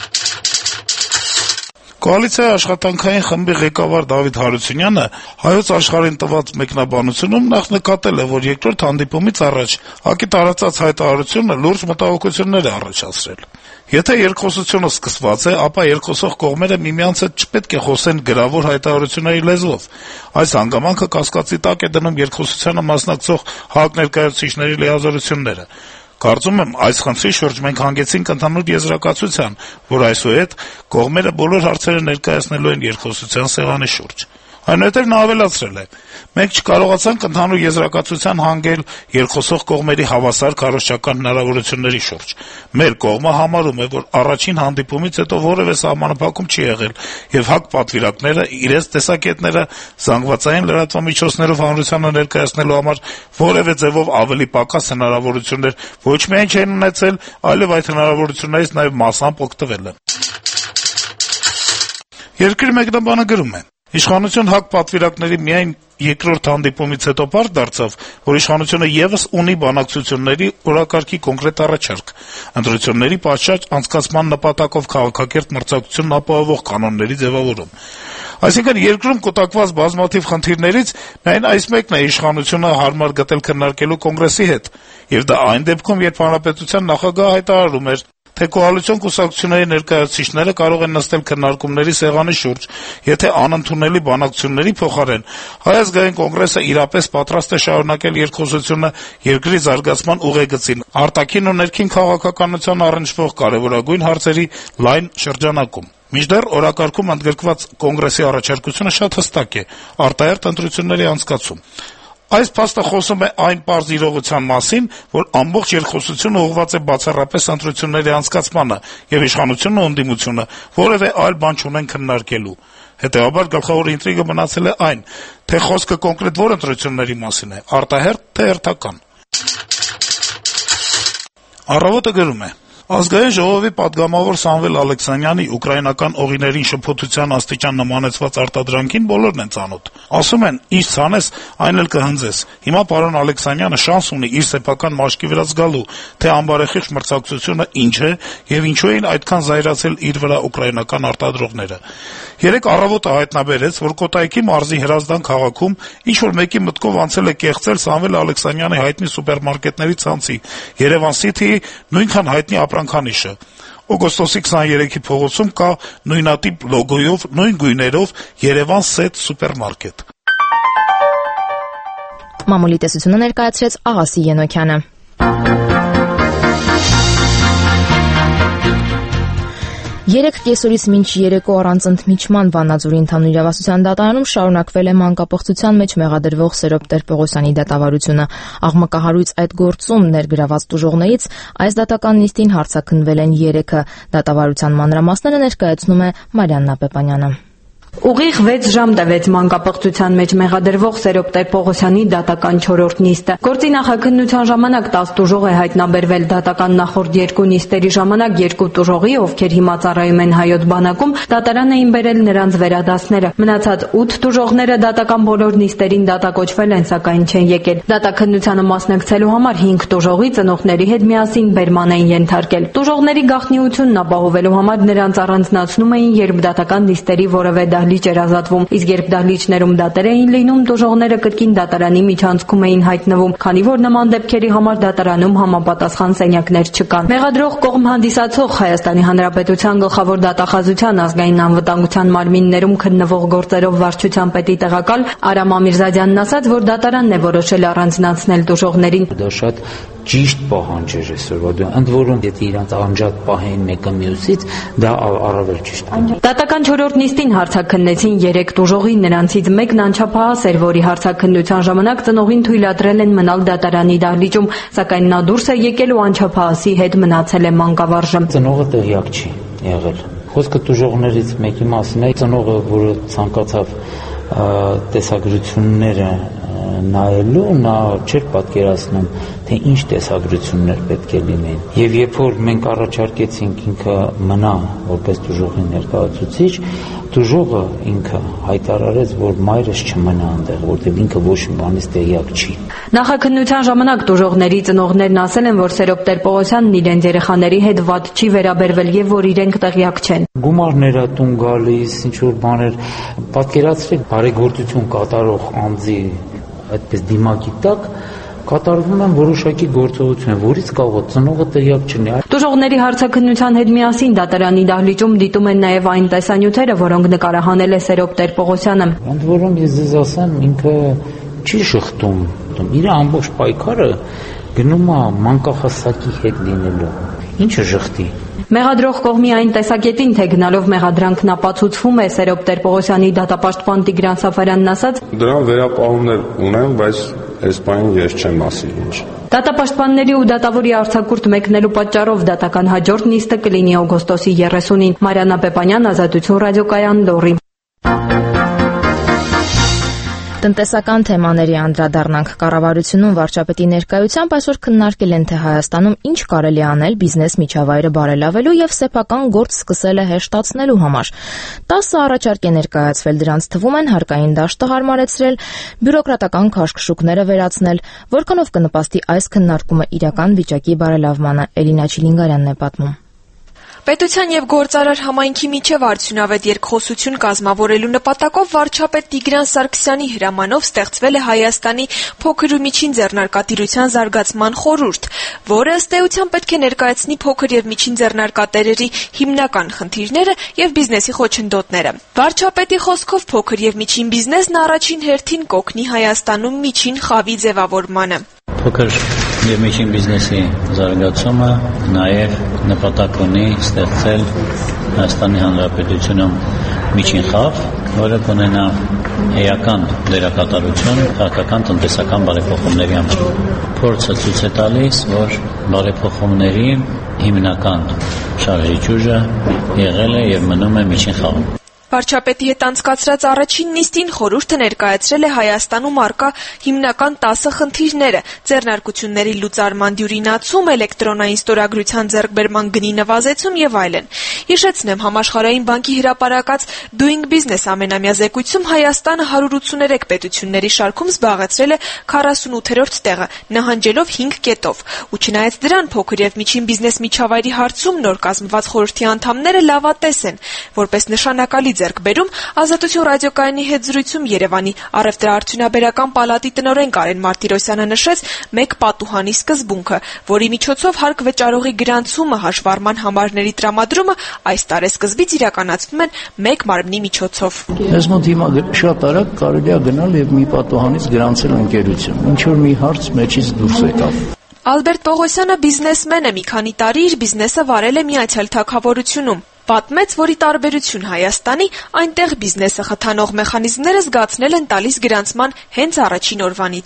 Կոալիցիայի աշխատանքային խմբի ղեկավար Դավիթ Հարությունյանը Հայոց Աշխարհին տված մեկնաբանությունում նախ նկատել է, որ երկրորդ հանդիպումից առաջ ՀԱԿ-ի տարածած հայտարարությունը լուրջ մտահոգություններ է առաջացրել։ Եթե երկխոսությունը սկսված է, ապա երկխոսող կողմերը միմյանց հետ չպետք է խոսեն գրավոր հայտարարությունների լեզվով։ Այս հանգամանքը կասկածի տակ է դնում երկխոսությանը մասնակցող ՀԱԿ ներկայացուցիչների լիազորությունները։ Կարծում եմ, այս խնդրի շուրջ մենք հանգեցինք ընդհանուր եզրակացության, որ այսուհետ կողմերը բոլոր հարցերը ներկայացնելու են երկխոսության սեղանի շուրջ։ Այնուհետև նա ավելացրել է. մենք չկարողացանք ընդհանուր եզրակացության հանգել երկխոսող կողմերի հավասար քարոզչական հնարավորությունների շուրջ։ Մեր կողմը համարում է, որ առաջին հանդիպումից հետո որևէ սահմանափակում չի եղել, եւ ՀԱԿ պատվիրակները իրենց տեսակետները զանգվածային լրատվամիջոցներով հանրությանը ներկայացնելու համար որևէ ձևով ավելի պակաս հնարավորություններ ոչ միայն չեն ունեցել, այլև այդ հնարավորություններից նաեւ մասամբ օգտվել են։ Երկրի մեկնաբանը գրում է. Իշխանություն ՀԱԿ պատվիրակների միայն երկրորդ հանդիպումից հետո պարզ դարձավ, որ իշխանությունը եւս ունի բանակցությունների օրակարգի կոնկրետ առաջարկ, ընտրությունների պատշաճ անցկացման նպատակով քաղաքակիրթ մրցակցությունն ապահովող կանոնների ձևավորում։ Այսինքն երկրում կուտակված բազմաթիվ խնդիրներից միայն այս մեկն է իշխանությունը հարմար գտել քննարկելու Կոնգրեսի հետ, եւ դա այն դեպքում, երբ հանրապետության նախագահը հայտարարում էր, թե կոալիցիոն կուսակցությունների ներկայացուցիչները կարող են նստել քննարկումների սեղանի շուրջ, եթե անընդունելի բանակցությունների փոխարեն Հայ ազգային կոնգրեսը իրապես պատրաստ է շարունակել երկխոսությունը երկրի զարգացման ուղեգծին, արտաքին ու ներքին քաղաքականության առնչվող կարևորագույն հարցերի լայն շրջանակում։ Մինչդեռ օրակարգում ընդգրկված Կոնգրեսի առաջարկությունը շատ հստակ է՝ արտահերթ ընտրությունների անցկացում։ Այս փաստը խոսում է այն պարզ իրողության մասին, որ ամբողջ երկխոսությունը ուղղված է բացառապես ընտրությունների անցկացմանը, եւ իշխանությունն ու ընդդիմությունը որևէ այլ բան չունեն քննարկելու։ Հետեւաբար գլխավոր ինտրիգը մնացել է այն, թե խոսքը կոնկրետ որ ընտրությունների մասին է՝ արտահերթ թե հերթական։ Առավոտը գրում է. Ազգային ժողովի պատգամավոր Սամվել Ալեքսանյանի ուկրաինական օղիներին շփոթության աստիճան նմանեցված արտադրանքին բոլորն են ծանոթ։ Ասում են, ինչ ցանես, այն էլ կհնձես։ Հիմա պարոն Ալեքսանյանը շանս ունի իր սեփական մաշկի վրա զգալու, թե ամբարեխիղճ մրցակցությունը ինչ է եւ ինչու էին այդքան զայրացել իր վրա ուկրաինական արտադրողները։ Երեք Առավոտը հայտնաբերեց, որ Կոտայքի մարզի Հրազդան քաղաքում ինչ-որ մեկի մտքով անցել է կեղծել Սամվել Ալեքսանյանի հայտնի սուպերմարկետների ցանցի Երևան Սիթիի նույնքան հայտնի ապրանքանիշը։ Օգոստոսի 23-ի փողոցում կա նույնատիպ լոգոյով, նույն գույներով Երևան Սեթ սուպերմարկետ։ Մամուլի տեսությունը ներկայացրեց Աղասի Ենոքյանը։ Երեք կեսօրից մինչ երեկո առանց ընդմիջման Վանաձորի ընդհանուր իրավասության դատարանում շարունակվել է մանկապղծության մեջ մեղադրվող Սերոբ Տեր-Պողոսյանի դատավարությունը։ Աղմկահարույց այդ գործում ներգրաված տուժողներից այս դատական նիստին հարցաքննվել են 3-ը։ Դատավարության մանրամասները ներկայացնում է Մարիաննա Պեպանյանը։ Ուղիղ 6 ժամ տևեց մանկապղծության մեջ մեղադրվող Սերոբ Տեր-Պողոսյանի դատական 4-րդ նիստը։ Գործի նախաքննության ժամանակ 10 տուժող է հայտնաբերվել։ Դատական նախորդ 2 նիստերի ժամանակ 2 տուժողի, ովքեր հիմա ծառայում են Հայոց բանակում, դատարան էին բերել նրանց վերադասները։ Մնացած 8 տուժողները դատական բոլոր նիստերին դատակոչվել են, սակայն չեն եկել։ Դատաքննությանը մասնակցելու համար 5 տուժողի ծնողների հետ միասին բերման էին ենթարկել։ Տուժողների գաղտնիությունն ապահովելու համար նրանց առանձնացնում էին, երբ դատական նիստերի որևէ դահլիճ էր ազատվում, իսկ երբ դահլիճներում դատեր էին լինում, տուժողները կրկին դատարանի միջանցքում էին հայտնվում, քանի որ նման դեպքերի համար դատարանում համապատասխան սենյակներ չկան։ Մեղադրող կողմ հանդիսացող Հայաստանի Հանրապետության գլխավոր դատախազության ազգային անվտանգության մարմիններում քննվող գործերով վարչության պետի տեղակալ Արամ Ամիրզադյանն ասաց, որ դատարանն է որոշել առանձնացնել տուժողներին։ Դա շատ ճիշտ պահանջ էր այսօրվա, ընդ որում եթե իրանց անջատ պահեն մեկը մյուսից, դա առավել ճիշտ է։ Դատական 4-րդ նիստին հարցաքննեցին 3 տուժողի, նրանցից մեկն անչափահաս էր, որի հարցաքննության ժամանակ ծնողին թույլատրել են մնալ դատարանի դահլիճում, սակայն նա դուրս է եկել ու անչափահասի հետ մնացել է մանկավարժը։ Ծնողը տեղյակ չի եղել։ Խոսքը տուժողներից մեկի մասին է, ծնողը, որը ցանկացավ տեսագրությունները նայելու, նա չէր պատկերացնում, թե ինչ տեսագրություններ պետք է լինեն։ Եվ երբ որ մենք առաջարկեցինք ինքը մնա որպես տուժողի ներկայացուցիչ, տուժողը ինքը հայտարարեց, որ մայրս չմնա այնտեղ, որտեղ ինքը ոչ մի բանից տեղյակ չի։ Նախաքննության ժամանակ տուժողների ծնողներն ասել են, որ Սերոբ Տեր-Պողոսյանն իրենց երեխաների հետ վատ չի վերաբերվել եւ որ իրենք տեղյակ չեն։ Գումարները տուն գալիս, ինչ որ բաներ, պատկերացրեք բարեգործություն կատարող անձի այդպես դիմակի տակ կատարվում են որոշակի գործողություն, որից կարող է ծնողը տեղյակ չլինի։ Տուժողների հարցաքննության հետ միասին դատարանի դահլիճում դիտում են նաև այն տեսանյութերը, որոնք նկարահանել է Սերոբ Տեր-Պողոսյանը։ Ընդ որում ես ձեզ ասեմ, ինքը չի շղթում, իր ամբողջ պայքարը գնում է մանկախասակի հետ լինելու։ Ինչը շղթի։ Մեղադրող կողմի այն տեսակետին, թե գնալով մեղադրանքն ապացուցվում է, Սերոբ Տեր-Պողոսյանի դատապաշտպան Տիգրան Սաֆարյանն ասաց. Դրան վերապահումներ ունեմ, բայց այս բանին ես չեմ ասի ինչ։ Դատապաշտպանների ու դատավորի արձակուրդ մեկնելու պատճառով դատական հաջորդ նիստը կլինի օգոստոսի 30-ին։ Մարիաննա Պեպանյան, Ազատություն ռադիոկայան, Լոռի։ Տնտեսական թեմաների անդրադառնանք։ Կառավարությունում վարչապետի ներկայությամբ այսօր քննարկել են, թե Հայաստանում ինչ կարելի անել բիզնես միջավայրը բարելավելու եւ սեփական գործ սկսելը հեշտացնելու համար։ 10 առաջարկ է ներկայացվել, դրանց թվում են հարկային դաշտը հարմարեցրել, բյուրոկրատական քաշքշուկները վերացնել, որքանով կնպաստի այս քննարկումը իրական վիճակի բարելավմանը։ Էլինա Չիլինգարյանն է պատմում։ Պետության եւ գործարար համայնքի միջև արդյունավետ երկխոսություն կազմավորելու նպատակով վարչապետ Տիգրան Սարգսյանի հրամանով ստեղծվել է Հայաստանի փոքր ու միջին ձեռնարկատիրության զարգացման խորհուրդ, որը ըստ էության պետք է ներկայացնի փոքր եւ միջին ձեռնարկատերերի հիմնական խնդիրները եւ բիզնեսի խոչընդոտները։ Վարչապետի խոսքով փոքր եւ միջին բիզնեսն առաջին հերթին կօգնի Հայաստանում միջին խավի ձևավորմանը։ Փոքր եւ միջին բիզնեսի զարգացումը նաեւ նպատակ ունի ստեղծել Հայաստանի Հանրապետությունում միջին խավ, որը կունենա էական դերակատարություն քաղաքական տնտեսական բարեփոխումների համար։ Փորձը ցույց է տալիս, որ բարեփոխումների հիմնական շարժիչ ուժը եղել է եւ մնում է միջին խավում։ Վարչապետի հետ անցկացրած առաջին նիստին խորհուրդը ներկայացրել է Հայաստանում առկա հիմնական 10 խնդիրները՝ ձեռնարկությունների լուծարման դյուրինացում, էլեկտրոնային ստորագրության ձեռքբերման գնի նվազեցում եւ այլն։ Հիշեցնեմ, Համաշխարհային բանկի հրապարակած Doing Business ամենամյա զեկույցում Հայաստանը 183 պետությունների շարքում զբաղեցրել է 48-րդ տեղը, նահանջելով 5 կետով։ Ու չնայած դրան, փոքր եւ միջին բիզնես միջավայրի հարցում նոր կազմված խորհրդի անդամները լավատես են, որպես նշանակալի ձեռքբերում Ազատություն ռադիոկայանի հետ զրույցում Երևանի առևտրաարդյունաբերական պալատի տնօրեն Կարեն Մարտիրոսյանը նշեց մեկ պատուհանի սկզբունքը, որի միջոցով հարկ վճարողի գրանցումը, հաշվառման համարների տրամադրումը այս տարեսկզբից իրականացվում են մեկ մարմնի միջոցով։ Ես մոտ հիմա շատ արագ կարելի է գնալ եւ մի պատուհանից գրանցել ընկերություն, ինչ որ մի հարց մեջից դուրս եկավ։ Ալբերտ Պողոսյանը բիզնեսմեն է, մի քանի տարի իր բիզնեսը վարել է Միացյալ Թագավորությունում։ Պատմեց, որի տարբերություն Հայաստանի, այնտեղ բիզնեսը խթանող մեխանիզմները զգացնել են տալիս գրանցման հենց առաջին օրվանից։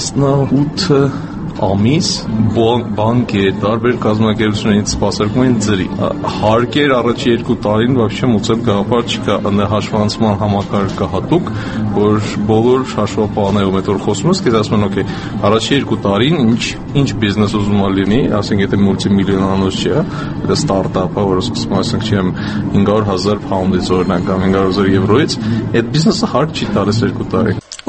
18 ամիս բանկեր, տարբեր կազմակերպություններից սպասարկում են ծրի։ Հարկեր առաջի 2 տարին вообще մուծել գաղափար չկա, հաշվանցման համակարգը հատուկ, որ բոլոր հաշվապահներում այդ որ խոսում ես, քեզ ասում են, օքեյ, առաջի 2 տարին ինչ բիզնես ուզում լինի, ասենք եթե մուլտիմիլիոնանոց չէ, դա ստարտափ է, որը սկսում ասենք չեմ 500,000 pound-ից օրինակ կամ 500,000 եվրոից, այդ բիզնեսը հարկ չի տալիս 2 տարի։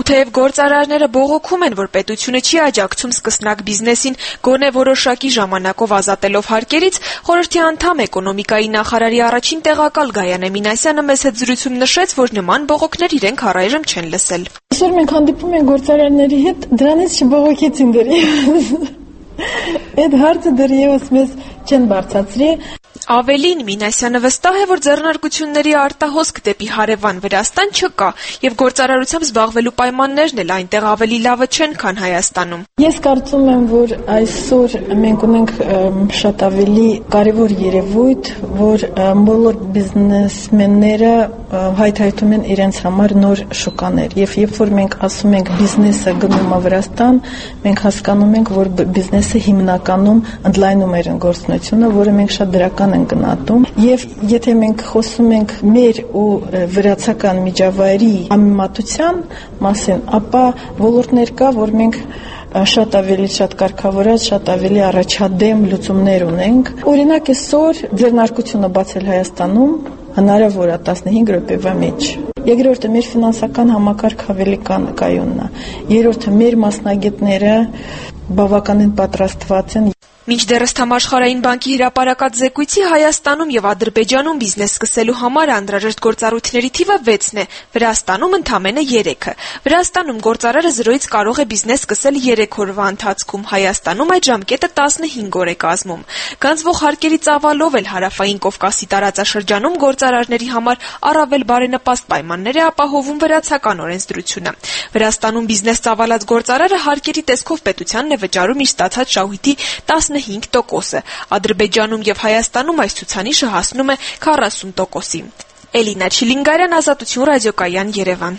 Ու թեև գործարարները բողոքում են, որ պետությունը չի աջակցում սկսնակ բիզնեսին գոնե որոշակի ժամանակով ազատելով հարկերից, խորհրդի անդամ էկոնոմիկայի նախարարի առաջին տեղակալ Գայանե Մինասյանը մեզ հետ զրույցում նշեց, որ նման բողոքներ իրենք առայժմ չեն լսել։ Այսօր մենք հանդիպում ենք գործարարների հետ, դրանից չբողոքեցին դեռևս։ Այդ հարցը դեռևս մեզ չեն բարձրացրի։ Ավելին, Մինասյանը վստահ է, որ ձեռնարկությունների արտահոսք դեպի հարևան Վրաստան չկա եւ գործարարությամբ զբաղվելու պայմաններն էլ այնտեղ ավելի լավը չեն, քան Հայաստանում։ Ես կարծում եմ, որ այսօր մենք ունենք շատ ավելի կարևոր երևույթ, որ բոլոր բիզնեսմենները հայթայթում են իրենց համար նոր շուկաներ եւ երբ որ մենք ասում ենք բիզնեսը գնում է Վրաստան, մենք հասկանում ենք, որ բիզնեսը հիմնականում ընդլայնում է գործունեությունը, որը մենք շատ դրական են գնահատում եւ եթե մենք խոսում ենք մեր ու վրացական միջավայրի համեմատության մասին, ապա ոլորտներ կա, որ մենք շատ ավելի շատ կարգավորած, շատ ավելի առաջադեմ լուծումներ ունենք։ Օրինակ այսօր ձեռնարկությունը բացել Հայաստանում հնարավոր է 15 րոպեվա մեջ։ Երկրորդը մեր ֆինանսական համակարգ ավելի կայունն է։ Երրորդը մեր մասնագետները բավականին պատրաստված են։ Մինչդեռս Համաշխարհային բանկի հրապարակած զեկույցի Հայաստանում եւ Ադրբեջանում բիզնես սկսելու համար անհրաժեշտ գործառույթների թիվը 6-ն է, Վրաստանում ընդամենը 3-ը։ Վրաստանում գործարարը 0-ից կարող է բիզնես սկսել 3 օրվա ընթացքում, Հայաստանում այդ ժամկետը 15 օր է կազմում։ Գանձվող հարկերի ծավալով էլ Հարավային Կովկասի տարածաշրջանում գործարարների համար առավել բարենպաստ պայմաններ է ապահովում վրացական օրենսդրությունը։ Վրաստանում բիզնես ծավալած գործարարը հարկերի տեսքով պետությանն է վճարում իր ստացած շահույթի 15%-ը, Ադրբեջանում եւ Հայաստանում այս ցուցանիշը հասնում է 40%-ի։ Էլինա Չիլինգարյան, Ազատություն ռադիոկայան, Երևան։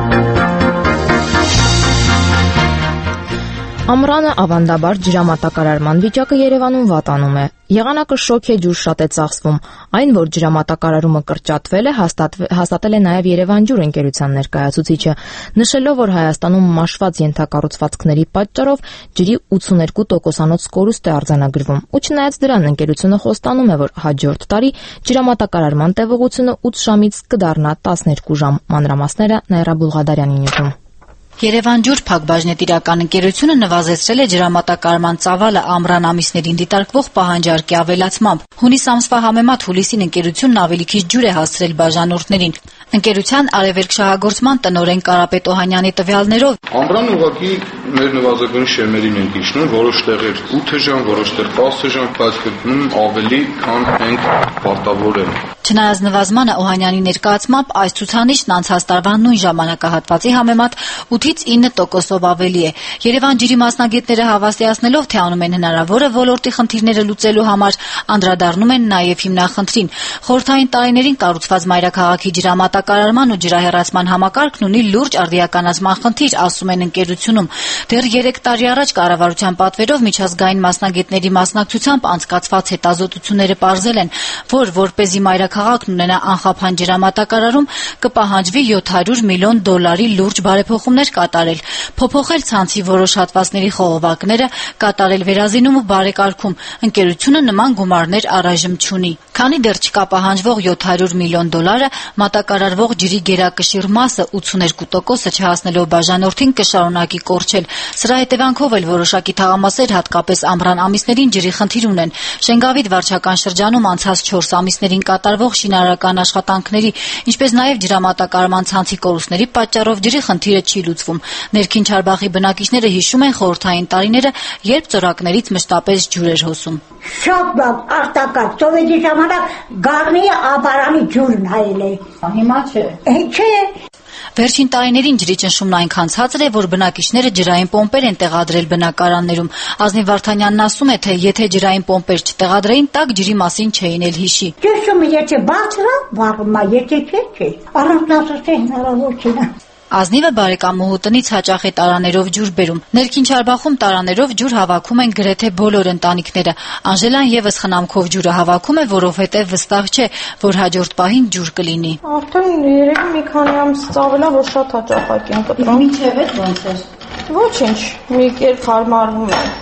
Ամռանը ավանդաբար ջրամատակարարման վիճակը Երևանում վատանում է։ Եղանակը շոգ է, ջուր շատ է ծախսվում։ Այն, որ ջրամատակարարումը կրճատվել է, հաստատել է նաև Երևան ջուր ընկերության ներկայացուցիչը, նշելով, որ Հայաստանում մաշված ենթակառուցվածքների պատճառով ջրի 82%-անոց կորուստ է արձանագրվում։ Ու չնայած դրան ընկերությունը խոստանում է, որ հաջորդ տարի ջրամատակարարման տևողությունը 8 ժամից կդառնա 12 ժամ։ Մանրամասները Նաիրա Բուլղադարյանի նյութում։ Երևան ջուր փակbaşնետիրական ընկերությունը նվազեցրել է ջրամատակարարման ծավալը ամռան ամիսներին դիտարկվող պահանջարկի ավելացմամբ։ Հունիս ամսվա համեմատ հուլիսին ընկերությունն ավելի քիչ ջուր է հասցրել բաժանորդներին։ Ընկերության արևելք շահագործման տնօրեն Կարապետ Օհանյանի տվյալներով ամռան ուղղակի մեր նվազագույն շեմերին ենք իջնում, որոշ տեղեր 8 ժամ, որոշ տեղ 10 ժամ, բայց գտնում ավելի, քան ենք պարտավորել։ Չնայած նվազմանը Օհանյանի ներկայացմամբ այս ցուցանիշն անցած տարվա նույն ժամանակահատվածի համեմատ 8-ից 9%-ով ավելի է։ Երևան ջրի մասնագետները հավաստիացնելով, թե անում են հնարավորը ոլորտի խնդիրները լուծելու համար, անդրադառնում են նաև հիմնախնդրին։ Խորհրդային տարիներին կառուցված մայրաքաղաքի ջրամատակարարման ու ջրահեռացման համակարգն ունի լուրջ արդիականացման խնդիր, ասում են ընկերությունում։ Դեռ 3 տարի առաջ կառավարության պատվերով միջազգային մասնագետների մասնակցությամբ անցկացված հետազոտությունները պարզել են, որ որպեսզի մայրաքաղաքն ունենա անխափան ջրամատակարարում, կպահանջվի $700 միլիոն լուրջ բարեփոխումներ կատարել, փոփոխել ցանցի որոշ հատվածների խողովակները, կատարել վերազինում ու բարեկարգում։ Ընկերությունը նման գումարներ առայժմ չունի։ Քանի դեռ չկա պահանջվող $700 միլիոն, մատակարարվող ջրի գերակշիռ մասը 82%-ը չհասնելով բաժանորդին կշարունակի կորչել։ Սրա հետևանքով էլ որոշակի թաղամասեր հատկապես ամռան ամիսներին ջրի խնդիր ունեն։ Շենգավիթ վարչական շրջանում անցած 4 ամիսներին կատարվող շինարարական աշխատանքների, ինչպես նաև ջրամատակարարման ցանցի կորուստների պատճառով ջրի խնդիրը չի լուծվում։ Ներքին Չարբախի բնակիչները հիշում են խորհրդային տարիները, երբ ծորակներից մշտապես ջուր էր հոսում։ Շատ բան արտակարգ ծովերի ժամանակ գառնի աբարանի ջուրն հայել է։ Հիմա չէ։ Չէ։ Վերջին տարիներին ջրի ճնշումն այնքան ցածր է, որ բնակիչները ջրային պոմպեր են տեղադրել բնակարաններում։ Ազնիվ Վարդանյանն ասում է, թե եթե ջրային պոմպեր չտեղադրեին, տաք ջրի մասին չէին էլ հիշի։ Ճնշումը եթե բարձր է, վառում է, եթե չէ։ Առանց ասած հնարավոր չէ։ Ազնիվը բարեկամուհու տնից հաճախ է տարաներով ջուր բերում։ Ներքին Չարբախում տարաներով ջուր հավաքում են գրեթե բոլոր ընտանիքները։ Անժելան եւս խնամքով ջուրը հավաքում է, որովհետեւ վստահ չէ, որ հաջորդ պահին ջուր կլինի։ Արդեն երևի մի քանի ամսից ավել է, որ շատ հաճախակ են կտրում։ Մինչև այդ ոնց էր։ Ոչինչ, մի կերպ հարմարվում է։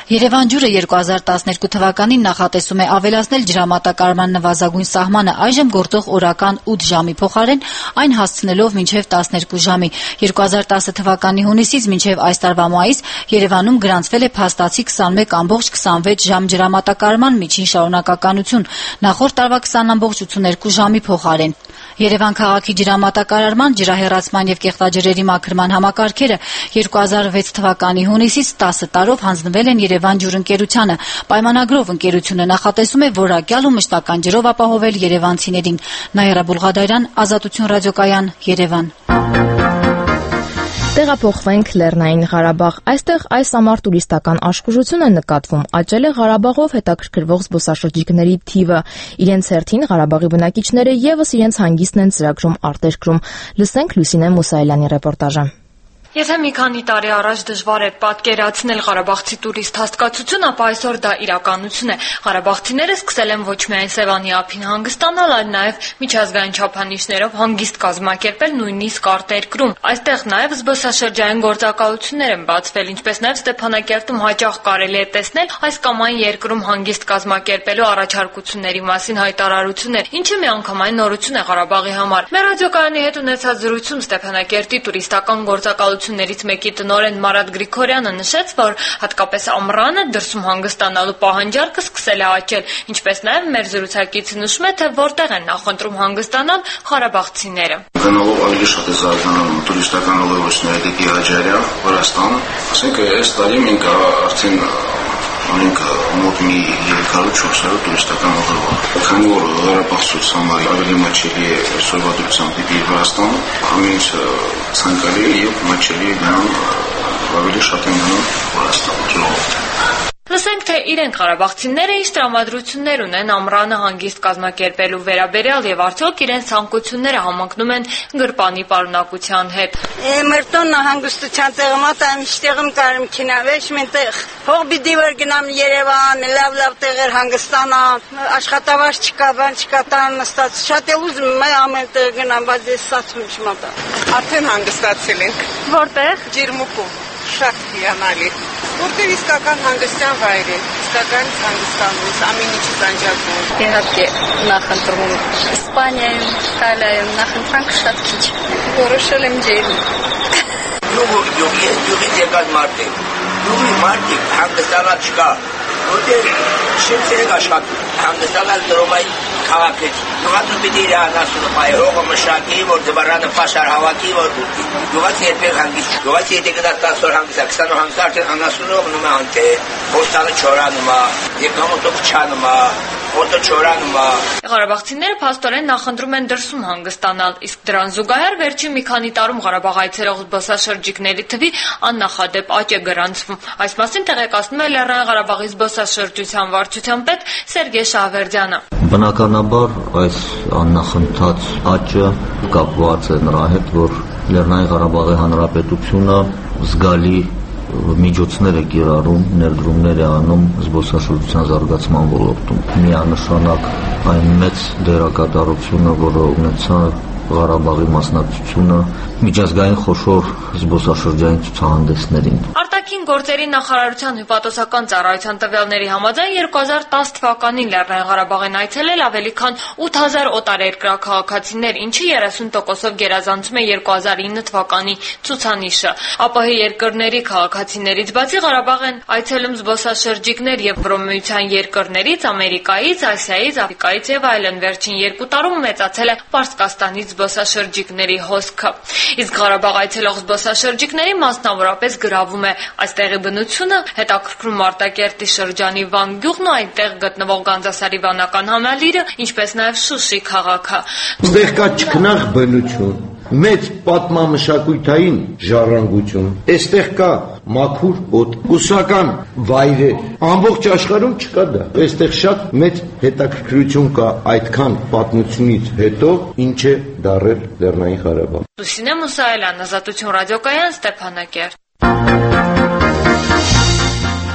Երևան ջուրը 2012 թվականին նախատեսում է ավելացնել ջրամատակարարման նվազագույն սահմանը այժմ գործող օրական 8 ժամի փոխարեն այն հասցնելով մինչև 12 ժամի։ 2010 թվականի հունիսից մինչև այս տարվա մայիս Երևանում գրանցվել է փաստացի 21.26 ժամ ջրամատակարարման միջին շարունակականություն, նախորդ տարվա 20.82 ժամի փոխարեն։ Երևան քաղաքի ջրամատակարարման, ջրահեռացման եւ կեղտաջրերի մաքրման համակարգերը 2006 թվականի հունիսից 10 տարով հանձնվել են Երևան ջուր ընկերությանը։ Պայմանագրով ընկերությունը նախատեսում է որակյալ ու մշտական ջրով ապահովել երևանցիներին։ Նաիրա Բուլղադարյան, Ազատություն ռադիոկայան, Երևան։ Տեղափոխվենք Լեռնային Ղարաբաղ։ Այստեղ այս ամառ տուրիստական աշխուժություն է նկատվում։ Աճել է Ղարաբաղով հետաքրքրվող զբոսաշրջիկների թիվը։ Իրենց հերթին Ղարաբաղի բնակիչները եւս իրենց հանգիստն են ծրագրում արտերկրում։ Լսենք Լուսինե Մուսայելյանի ռեպորտաժը։ Եթե մի քանի տարի առաջ դժվար էր պատկերացնել ղարաբաղցի տուրիստ հասկացություն, ապա այսօր դա իրականություն է։ Ղարաբաղցիները սկսել են ոչ միայն Սևանի ափին հանգստանալ, այլ նաև միջազգային չափանիշներով հանգիստ կազմակերպել նույնիսկ արտերկրում։ Այստեղ նաև զբոսաշրջային գործակալություններ են բացվել, ինչպես նաև Ստեփանակերտում հաճախ կարելի է տեսնել այս կամ այն երկրում հանգիստ կազմակերպելու առաջարկությունների մասին հայտարարություններ, ինչը միանգամայն նորություն է Ղարաբաղի համար։ Մեր ռադիոկայանի հետ ունեցած զրույցում Ստեփանակերտի տուրիստական գործակալություններից մեկի տնօրեն Մարատ Գրիգորյանը նշեց, որ հատկապես ամռանը դրսում հանգստանալու պահանջարկը սկսել է աճել, ինչպես նաև մեր զրուցակիցը նշում է, թե որտեղ են նախընտրում հանգստանալ ղարաբաղցիները։ Գնալով ավելի շատ է զարգանում տուրիստական ուղևորությունների դեպի Աջարիա, Վրաստան, ասենք այս տարի մենք արդեն ունենք մոտ մի 300-400 տուրիստական ուղևոր։ Քանի որ ղարաբաղցուց համար ավելի մաչելի է այսօրվա դրությամբ դեպի Վրաստան, ամենից ցանկալի է եւ մաչելի է գնալ ավելի շատ են գնում Վրաստան ժողովուրդը։ Լսենք, թե իրենք ղարաբաղցիները ինչ տրամադրություններ ունեն ամռանը հանգիստ կազմակերպելու վերաբերյալ եւ արդյոք իրենց ցանկությունները համընկնում են գրպանի պարունակության հետ։ Մերտոնը հանգստության տեղը մոտ այնտեղում կարում քինավեշ մենտեղ։ Փող պիտի որ գնամ Երևան, լավ տեղեր հանգստանամ, աշխատավարձ չկա, բան չկա, տան նստած։ Շատ էլ ուզում եմ ամեն տեղ գնամ, բայց ես ստացվում չմտա։ Արդեն հանգստացել ենք։ Որտեղ? Ջերմուկում։ Շատ հիանալի։ Որտեղ իսկական հանգստյան վայր է, իսկական հանգստանոց, ամեն ինչ ծանջակում։ Իհարկե նախընտրում Իսպանիայում, Իտալիայում, նախընտրանք շատ քիչ։ Որոշել եմ ջերմ։ Յուղից եկած մարդ է։ Յուղի մարդ է, հանգստանալ չկա։ Որտեղ շենքեր աշխատում, հանգստանալ դրոմային քաղաքից։ Յուղածը պիտի իր անասունը պայ հողը մշակի, որ դվարանը պաշար հավաքի, որ դուտի։ Յուղածը երբեք հանգիստ։ Յուղածը եթե գնաց 10 օր հանգստա, 20 օր հանգստա, արդեն անասունը օգնում է անթե, հոստանը չորանում է, եկամուտը փչանում է, օտը չորանում է։ Ղարաբաղցիները փաստորեն նախընտրում են դրսում հանգստանալ, իսկ դրան զուգահեռ վերջին մի քանի տարում Ղարաբաղ այցելող զբոսաշրջիկների թվի աննախադեպ աճ է գրանցվում։ Այս մասին տեղեկացնում է Լեռնային Ղարաբաղի զբոսաշրջության վարչության պետ Սերգեյ Շահվերդյանը։ Բնականաբար այս աննախընթաց աճը կապված է նրա հետ, որ Լեռնային Ղարաբաղի Հանրապետությունը զգալի միջոցներ է կիրառում, ներդրումներ է անում զբոսաշրջության զարգացման ոլորտում։ Միանշանակ այն մեծ դերակատարությունը, որը ունեցավ Ղարաբաղի մասնակցությունը միջազգային խոշոր զբոսաշրջային ցուցահանդեսներին։ Արտաքին գործերի նախարարության հյուպատոսական ծառայության տվյալների համաձայն 2010 թվականին Լեռնային Ղարաբաղին այցելել ավելի քան 8000 օտարերկրյա քաղաքացիներ, ինչը 30%-ով գերազանցում է 2009 թվականի ցուցանիշը։ ԱՊՀ երկրների քաղաքացիներից բացի Ղարաբաղ են այցելում զբոսաշրջիկներ Եվրոմիության երկրներից, Ամերիկայից, Ասիայից, Աֆրիկայից եւ այլն։ Վերջին 2 տարում մեծացել է Պարսկաստանից զբոսաշրջիկների հոսքը։ Իսկ Ղարաբաղ այցելող զբոսաշրջիկների մասնավորապես գրավում է այստեղի բնությունը, հետաքրքրում Մարտակերտի շրջանի Վան գյուղն ու այնտեղ գտնվող Գանձասարի վանական համալիրը, ինչպես նաև Շուշի քաղաքը։ Այստեղ կա ճկնաղ բնություն, մեծ պատմամշակութային ժառանգություն, այստեղ կա մաքուր օդ, ուսական վայրեր, ամբողջ աշխարհում չկա դա։ Այստեղ շատ մեծ հետաքրքրություն կա այդքան պատմությունից հետո, ինչ է դարել Լեռնային Ղարաբաղ։ Լուսինե Մուսայելյան, Ազատություն ռադիոկայան, Ստեփանակերտ։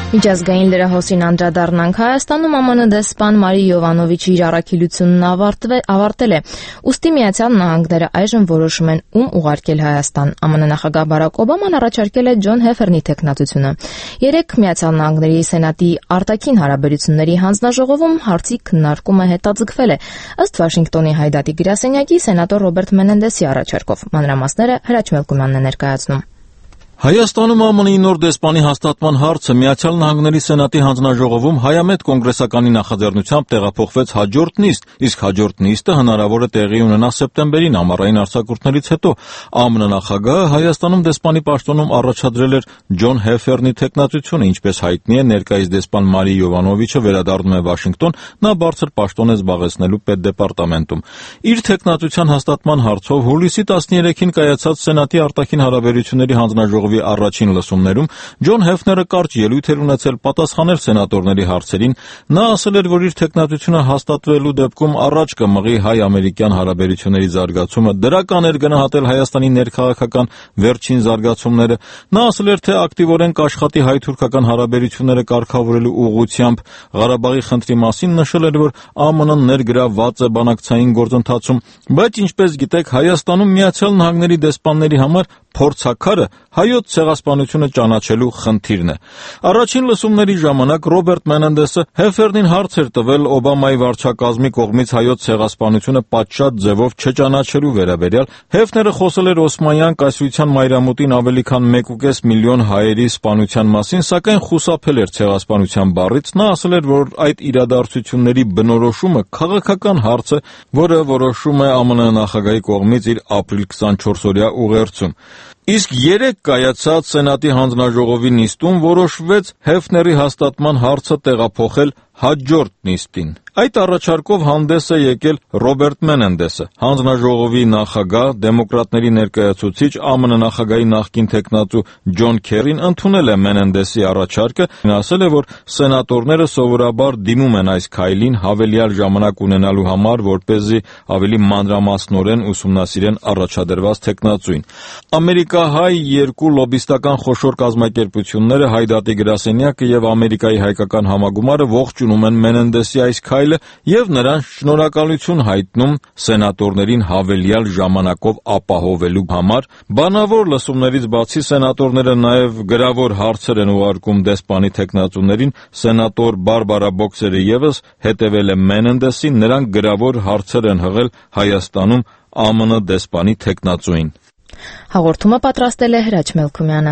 Միջազգային լրահոսին անդրադառնանք Հայաստանում ԱՄՆ դեսպան Մարի Յովանովիչի իր առաքելությունն ավարտել է։ Ուստի Միացյալ Նահանգները այժմ որոշում են ում ուղարկել Հայաստան։ ԱՄՆ նախագահ Բարակ Օբաման առաջարկել է Ջոն Հեֆերնի թեկնածությունը։ Երեկ Միացյալ Նահանգների Սենատի արտաքին հարաբերությունների հանձնաժողովում հարցի քննարկումը հետաձգվել է։ Ըստ Վաշինգտոնի Հայդատի գրասենյակի սենատոր Ռոբերտ Մենենդեսի առաջարկով։ Մանրամասները Հրաչ Մելքումյանն է ներկայացնում։ Հայաստանում ԱՄՆ-ի նոր դեսպանի հաստատման հարցը Միացյալ Նահանգների Սենատի հանձնաժողովում հայամետ կոնգրեսականի նախաձեռնությամբ տեղափոխվեց հաջորդ նիստ, իսկ հաջորդ նիստը հնարավոր է տեղի ունենա սեպտեմբերին ամառային արձակուրդներից հետո։ ԱՄՆ նախագահը Հայաստանում դեսպանի պաշտոնում առաջադրել էր Ջոն Հեֆերնի թեկնածությունը, ինչպես հայտնի է, ներկայիս դեսպան Մարի Յովանովիչը վերադառնում է Վաշինգտոն, նա բարձր պաշտոն է զբաղեցնելու պետդեպարտամենտում։ Իր թեկնածության հաստատման հարցով հուլիսի 13-ին կայացած Սենատի արտաքին հարաբերությունների հանձնաժողովի առաջին լսումներում Ջոն Հեֆները կարճ ելույթ էր ունեցել պատասխանել սենատորների հարցերին։ Նա ասել էր, որ իր թեկնածությունը հաստատվելու դեպքում առաջ կմղի հայ-ամերիկյան հարաբերությունների զարգացումը, դրական էր գնահատել Հայաստանի ներքաղաքական վերջին զարգացումները։ Նա ասել էր, թե ակտիվորեն կաշխատի հայ-թուրքական հարաբերությունները կարգավորելու ուղղությամբ։ Ղարաբաղի խնդրի մասին նշել էր, որ ԱՄՆ-ն ներգրավված է բանակցային գործընթացում, բայց ինչպես գիտեք, Հայաստանում Միացյալ Նահանգների դեսպանների համար փորձաքարը հայոց ցեղասպանությունը ճանաչելու խնդիրն է։ Առաջին լսումների ժամանակ Ռոբերտ Մենենդեսը Հեֆերնին հարց էր տվել Օբամայի վարչակազմի կողմից հայոց ցեղասպանությունը պատշաճ ձևով չճանաչելու վերաբերյալ։ Հեֆները խոսել էր Օսմանյան կայսրության մայրամուտին ավելի քան 1.5 միլիոն հայերի սպանության մասին, սակայն խուսափել էր ցեղասպանության բառից։ Նա ասել էր, որ այդ իրադարձությունների բնորոշումը քաղաքական հարց է, որը որոշում է ԱՄՆ նախագահի կողմից իր ապրիլ 24-օրյա ուղերձում։ Իսկ երեկ կայացած Սենատի հանձնաժողովի նիստում որոշվեց Հեֆների հաստատման հարցը տեղափոխել հաջորդ նիստին։ Այդ առաջարկով հանդես է եկել Ռոբերտ Մենենդեսը, հանձնաժողովի նախագահ, դեմոկրատների ներկայացուցիչ, ԱՄՆ նախագահի նախկին թեկնածու Ջոն Քերին ընդունել է Մենենդեսի առաջարկը, ասել է, որ սենատորները սովորաբար դիմում են այս քայլին հավելյալ ժամանակ ունենալու համար, որպեսզի ավելի մանրամասնորեն ուսումնասիրեն առաջադրված թեկնածուին։ Ամերիկահայ երկու լոբիստական խոշոր կազմակերպությունները Հայդատի գրասենյակը եւ Ամերիկայի հայկական համագումարը ողջունում են Մենենդեսի այս քայլը եւ նրան շնորհակալություն հայտնում սենատորներին հավելյալ ժամանակով ապահովելու համար։ Բանավոր լսումներից բացի սենատորները նաեւ գրավոր հարցեր են ուղարկում դեսպանի թեկնածուներին։ Սենատոր Բարբարա Բոքսերը եւս հետևել է Մենենդեսին, նրանք գրավոր հարցեր են հղել Հայաստանում ԱՄՆ դեսպանի թեկնածուին։ Հաղորդումը պատրաստել է Հրաչ Մելքումյանը։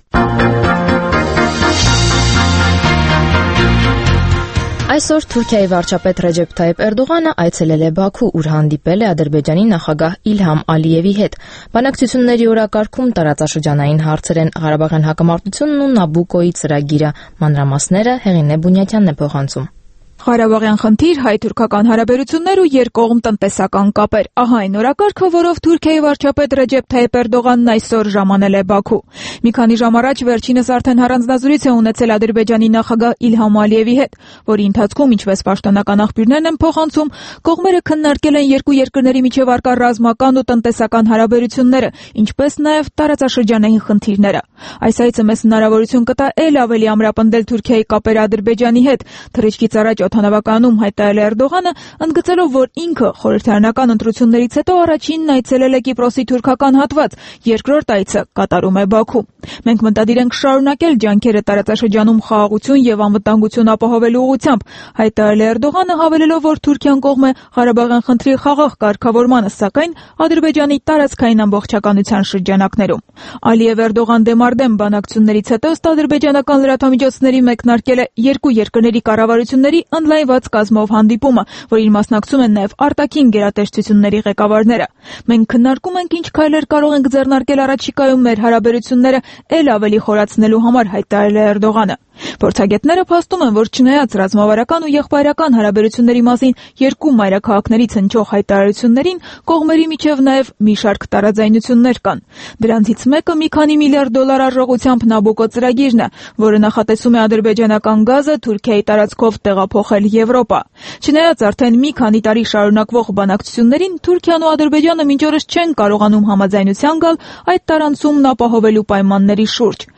Այսօր Թուրքիայի վարչապետ Ռեջեփ Թայիփ Էրդողանը այցելել է Բաքու, ուր հանդիպել է Ադրբեջանի նախագահ Իլհամ Ալիևի հետ։ Բանակցությունների օրակարգում տարածաշրջանային հարցեր են Ղարաբաղյան հակամարտությունն ու Նաբուկոյի ծրագիրը։ Մանրամասները Հեղինե Բունյատյանն է փոխանցում։ Ղարաբաղյան խնդիր, հայ-թուրքական հարաբերություններ ու երկկողմ տնտեսական կապեր։ Ահա այն օրակարգը, որով Թուրքիայի վարչապետ Ռեջեփ Թայիփ Էրդողանն այսօր ժամանել է Բաքու։ Մի քանի ժամ առաջ վերջինս արդեն առանձնազրույց է ունեցել Ադրբեջանի նախագահ Իլհամ Ալիևի հետ, որի ընթացքում, ինչպես պաշտոնական աղբյուրներն են փոխանցում, կողմերը քննարկել են երկու երկրների միջև առկա ռազմական ու տնտեսական հարաբերությունները, ինչպես նաև տարածաշրջանային խնդիրները։ Այս այցը մեծ հնարավորություն կտա ել ավելի ամրապնդել Թուրքիայի կապերը Ադրբեջանի հետ։ Թռիչքից առաջ օդանավականում հայտարարել է Էրդողանը, ընդգծելով, որ ինքը խորհրդարանական ընտրություններից հետո առաջինն այցելել է Կիպրոսի թուրքական հատված, երկրորդ այցը կատարում է Բաքու։ Մենք մտադիր ենք շարունակել ջանքերը տարածաշրջանում խաղաղություն եւ անվտանգություն ապահովելու ուղղությամբ, հայտարարել է Էրդողանը, հավելելով, որ Թուրքիան կողմ է Ղարաբաղյան խնդրի խաղաղ կարգավորմանը, սակայն Ադրբեջանի տարածքային ամբողջականության շրջանակներում։ Ալիև-Էրդողան դեմարդեմ բանակցություններից հետո ըստ ադրբեջանական լրատվամիջոցների մեկնարկել է երկու երկրների կառավարությունների ընդլայնված կազմով հանդիպումը, որին մասնակցում են նաև արտաքին գերատեսչությունների ղեկավարները։ Մենք քննարկում ենք ինչ քայլեր կարող ենք ձեռնարկել առաջիկայում մեր հարաբերությունները ել ավելի խորացնելու համար, հայտարարել է Էրդողանը։ Փորձագետները փաստում են, որ չնայած ռազմավարական ու եղբայրական հարաբերությունների մասին երկու մայրաքաղաքներից հնչող հայտարարություններին, կողմերի միջև նաև մի շարք տարաձայնություններ կան։ Դրանցից մեկը մի քանի միլիարդ դոլար արժողությամբ Նաբուկո ծրագիրն է, որը նախատեսում է ադրբեջանական գազը Թուրքիայի տարածքով տեղափոխել Եվրոպա։ Չնայած արդեն մի քանի տարի շարունակվող բանակցություններին, Թուրքիան ու Ադրբեջանը մինչ օրս չեն կարողանում համաձայնության գալ այդ տարանցումն ապահովելու պայմանների շուրջ։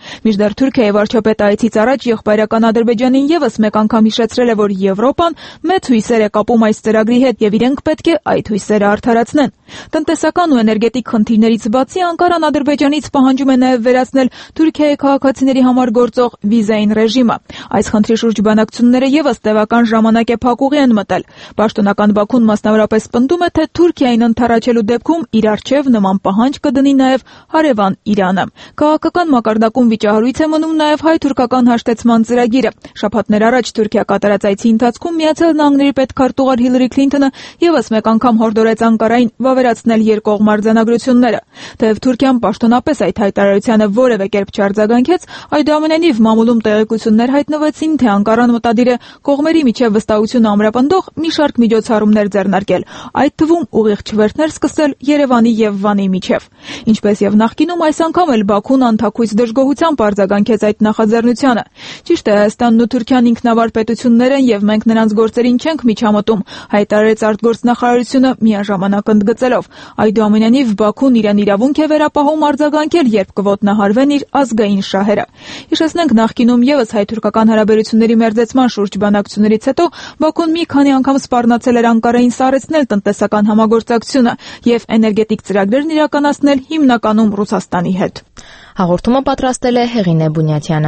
Մինչդեռ Թուրքիայի վարչապետը այցից առաջ եղբայրական Ադրբեջանին եւս մեկ անգամ հիշեցրել է, որ Եվրոպան մեծ հույսեր է կապում այս ծրագրի հետ եւ իրենք պետք է այդ հույսերը արդարացնեն։ Տնտեսական ու էներգետիկ խնդիրներից բացի Անկարան Ադրբեջանից պահանջում է նաեւ վերացնել Թուրքիայի քաղաքացիների համար գործող վիզային ռեժիմը։ Այս խնդրի շուրջ բանակցությունները եւս տևական ժամանակ է փակուղի են մտել։ Պաշտոնական Բաքուն մասնավորապես պնդում է, թե Թուրքիային ընդառաջելու դեպքում իր առջև նման պահանջ կդնի նաեւ հարևան Իրանը։ Քաղաքական մակարդակում վիճահարույց է մնում նաեւ հայ-թուրքական հաշտեցման ծրագիրը։ Շաբաթներ առաջ Թուրքիա կատարած այցի ընթացքում Միացյալ Նահանգների պետքարտուղար Հիլարի Քլինթոնը եւս մեկ անգամ հորդորեց Անկարային վավերացնել երկկողմ արձանագրությունները։ Թեև Թուրքիան պաշտոնապես այդ հայտարարությանը որևէ կերպ չարձագանքեց, այդուամենայնիվ մամուլում տեղեկություններ հայտնվեցին, թե Անկարան մտադիր է կողմերի միջև վստահություն ամրապնդող մի շարք միջոցառումներ ձեռնարկել, այդ թվում ուղիղ չվերթներ սկսել Երևանի եւ Վանի միջև։ Ինչպես եւ նախկինում, այս անգամ էլ Բաքուն անթաքույց դժգոհությամբ արձագանքեց այդ նախաձեռնությանը։ Ճիշտ է, Հայաստանն ու Թուրքիան ինքնավար պետություններ են եւ մենք նրանց գործերին չենք միջամտում, հայտարարեց արտգործնախարարությունը միաժամանակ ընդգծելով։ Այդուամենայնիվ Բաքուն իրեն իրավունք է վերապահում արձագանքել, երբ կոտնահարվեն իր ազգային շահերը։ Հիշեցնենք, նախկինում եւս հայ-թուրքական հարաբերությունների մերձեցման շուրջ բանակցություններից հետո Բաքուն մի քանի անգամ սպառնացել էր Անկարային սառեցնել տնտեսական համագործակցությունը եւ էներգետիկ ծրագրերն իրականացնել հիմնականում Ռուսաստանի հետ։ Հաղորդումը պատրաստել է Հեղինե Բունյաթյանը։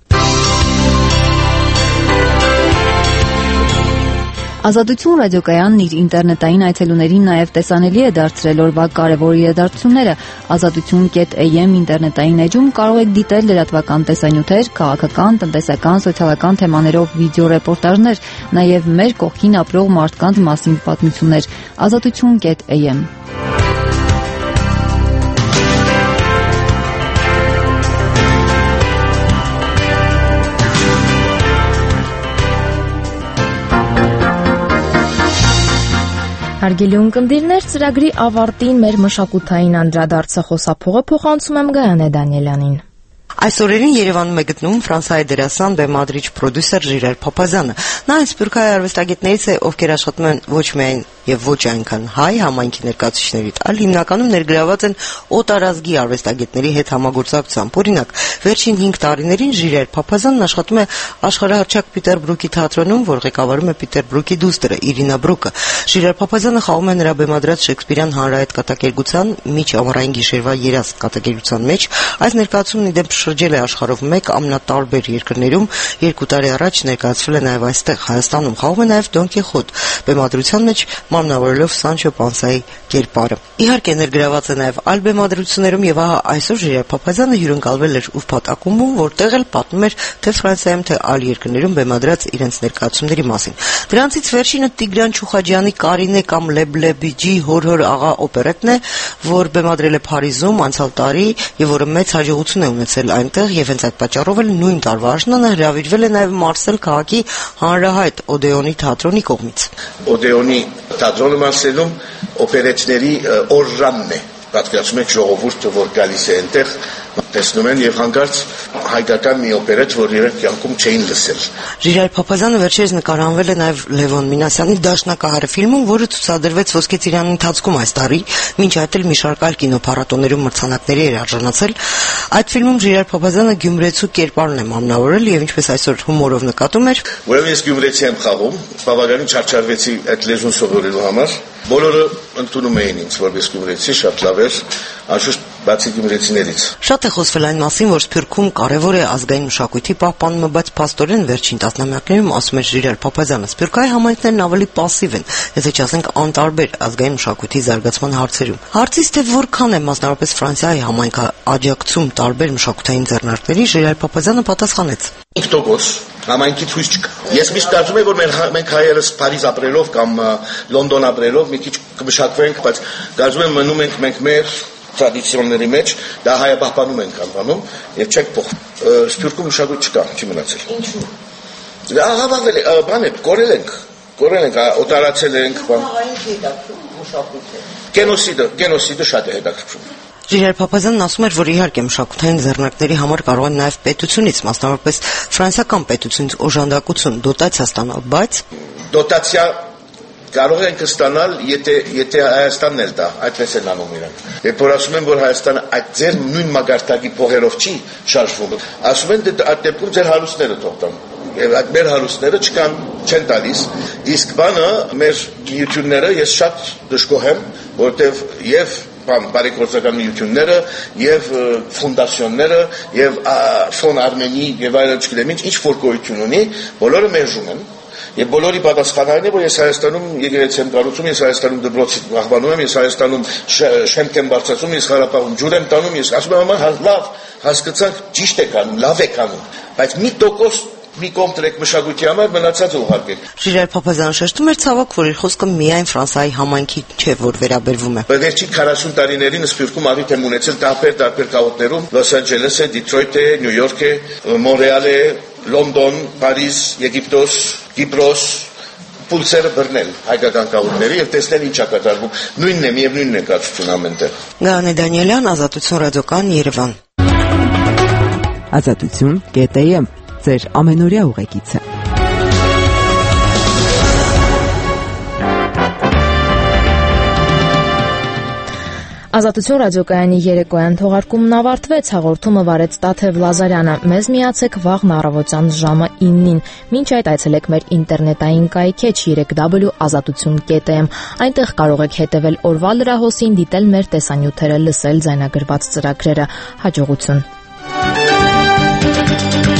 Ազատություն ռադիոկայանն իր ինտերնետային այցելուներին նաև տեսանելի է դարձրել օրվա կարևոր իրադարձությունները։ Ազատություն.am ինտերնետային էջում կարող եք դիտել լրատվական տեսանյութեր, քաղաքական, տնտեսական, սոցիալական թեմաներով վիդեո ռեպորտաժներ, նաև մեր կողքին ապրող մարդկանց մասին պատմություններ։ Ազատություն.am Հարգելի ունկնդիրներ, ծրագրի ավարտին մեր մշակութային անդրադարձը խոսափողը փոխանցում եմ Գայանե Դանիելյանին։ Այս օրերին Երևանում է գտնվում Ֆրանսիայի դերասան, բեմադրիչ, պրոդյուսեր Ժիրայր Փափազյանը։ Նա այն սփյուռքահայ արվեստագետներից է, ովքեր աշխատում են ոչ միայն եւ ոչ այնքան հայ համայնքի ներկայացուցիչների, այլ հիմնականում ներգրաված են օտարազգի արվեստագետների հետ համագործակցությամբ։ Օրինակ, վերջին 5 տարիներին Ժիրայր Փափազյանն աշխատում է աշխարհահռչակ Պիտերբրուկի թատրոնում, որ ղեկավարում է Պիտերբրուկի դուստրը Իրինա Բրուկը։ Ժիրայր Փափազյանը խաղում է նրա բեմադրած Շեքսպիրյան հանրահայտ կատակերգության Միջ-ամառային գիշերվա երազ կատակերգության մեջ։ Այս ներկայացումն իդեպ շրջել է աշխարհով մեկ ամենատարբեր երկրներում, 2 տարի առաջ ներկայացվել է նաև այստեղ Հայաստանում, խաղում է նաև Դոն Կիխոտ, բեմադրության մեջ մարմնավորելով Սանչո Պանսայի կերպարը։ Իհարկե ներգրաված է նաև այլ բեմադրություններում եւ ահա այսօր Ժիրայր Փափազյանը հյուրընկալվել էր Ուֆփատ ակումբում, որտեղ էլ պատմում էր թե Ֆրանսիայում, թե այլ երկրներում բեմադրած իրենց ներկայացումների մասին։ Դրանցից վերջինը Տիգրան Չուխաջյանի Կարինե կամ Լեբլեբիջի Հոր աղա օպերետն է, որ բեմադրել է Փարիզում անցյալ տարի եւ որը մեծ հաջողություն է ունեցել այնտեղ եւ հենց այդ պատճառով էլ նույն տարվա աշնանը հրավիրվել է նաեւ Մարսել քաղաքի հանրահայտ Օդեոնի թատրոնի կողմից։ Օդեոնի թատրոնը Մարսելում օպերետների օրրանն է։ Պատկերացնում եք ժողովուրդը, որ գալիս է այնտեղ, տեսնում են եւ հանկարծ հայկական մի օպերետ, որ իրենք կյանքում չէին լսել։ Ժիրայր Փափազյանը վերջերս նկարահանվել է նաեւ Լևոն Մինասյանի Դաշնակահարը ֆիլմում, որը ցուցադրվեց Ոսկե Ծիրանի ընթացքում այս տարի, մինչ այդ էլ մի շարք այլ կինոփառատոներում մրցանակների էր արժանացել։ Այդ ֆիլմում Ժիրայր Փափազյանը գյումրեցու կերպարն է մամնավորել եւ ինչպես այսօր հումորով նկատում էր, ուրեմն ես գյումրեցի եմ խաղում, բավականին չարչարվեցի այդ լեզուն սովորելու համար։ Բոլորը ընդունում էին ինձ որպես գյումրեցի, շատ լավ էր, անշուշտ բացի գյումրեցիներից։ Շատ է խոսվել այն մասին, որ Սփյուռքում կարևոր է ազգային մշակույթի պահպանումը, բայց փաստորեն վերջին տասնամյակներում, ասում է Ժիրայր Փափազյանը, սփյուռքահայ համայնքներն ավելի պասիվ են, եթե չասենք անտարբեր ազգային մշակույթի զարգացման հարցերում։ Հարցից թե որքան է մասնավորապես Ֆրանսիայի համայնքը աջակցում տարբեր մշակութային ձեռնարկների, Ժիրայր Փափազյանը պատասխանեց. 5% համայնքի ցույց չկա։ Ես միշտ կարծում եմ, որ մենք հայերս Փարիզ ապրելով կամ Լոնդոն ապրելով մի քիչ կմշակվենք, բայց կարծում եմ մնում ենք մենք մեր տրադիցիոնների մեջ, դա հայապահպանում ենք անվանում եւ չեք փոխ։ Սփյուռքում մշակույթ չկա, չի մնացել։ Ինչու՞։ Դա հավավել է, բան է, կորել ենք, օտարացել ենք, բան։ Գենոսիդը շատ է հետաքրքրում։ Ժիրայր Փափազյանն ասում էր, որ իհարկե մշակութային ձեռնարկների համար կարող են նաև պետությունից, մասնավորապես ֆրանսիական պետությունից օժանդակություն, դոտացիա ստանալ, բայց դոտացիա կարող ենք ստանալ, եթե Հայաստանն էլ տա, այդպես են անում իրանք։ Երբ որ ասում են, որ Հայաստանը այդ ձեր նույն մագարտակի փողերով չի շարժվում, ասում են այդ դեպքում ձեր հարուստները թող տան։ Եվ այդ մեր հարուստները չեն տալիս, իսկ բանը մեր միությունները ես շատ դժգոհ եմ, որովհետև եւ բարեգործական միությունները եւ ֆունդացիոնները եւ ֆոն Արմենի եւ այլն չգիտեմ ինչ որ գոյություն ունի, բոլորը մերժում են եւ բոլորի պատասխանատուն է, որ ես Հայաստանում եկեղեցի եմ կառուցում, ես Հայաստանում դպրոց աղբանում եմ, ես Հայաստանում շեմք եմ բարձրացում, ես Ղարաբաղում ջուր եմ տանում, ես ասում եմ լավ, հասկացանք, ճիշտ եք անում, լավ եք անում, բայց մի տոկոս մի կողմ տրեք մշակույթի համար մնացածը ուղարկեք։ Ժիրայր Փափազյանը շեշտում էր ցավոք, որ իր խոսքը միայն Ֆրանսիայի համայնքի չէ, որ վերաբերվում է։ Վերջին 40 տարիներին Սփյուռքում առիթ եմ ունեցել տարբեր քաղաքներում, Լոս Անջելես է, Դիթրոյթ է, Նյու Յորք է, Մոնրեալ է, Լոնդոն, Փարիզ, Եգիպտոս, Կիպրոս, պուլսերը բռնել հայկական քաղաքների եւ տեսնել ինչ է կատարվում։ Նույնն է, միևնույնն է կարծություն ամենտեղ։ Գարանե Դանիելյան, Ազատություն ռադիոկայան, Երևան։ Ազատություն.am ձեր ամենօրյա ուղեկիցը։ Ազատություն ռադիոկայանի երեկոյան թողարկումն ավարտվեց, հաղորդումը վարեց Տաթև Լազարյանը։ Մեզ միացեք վաղն առավոտյան ժամը 9-ին։ Մինչ այդ այցելեք մեր ինտերնետային կայքեչ 3w.azatutun.am։ Այնտեղ կարող եք հետևել օրվա լրահոսին, դիտել մեր տեսանյութերը, լսել ձայնագրված ծրագրերը։ Հաջողություն։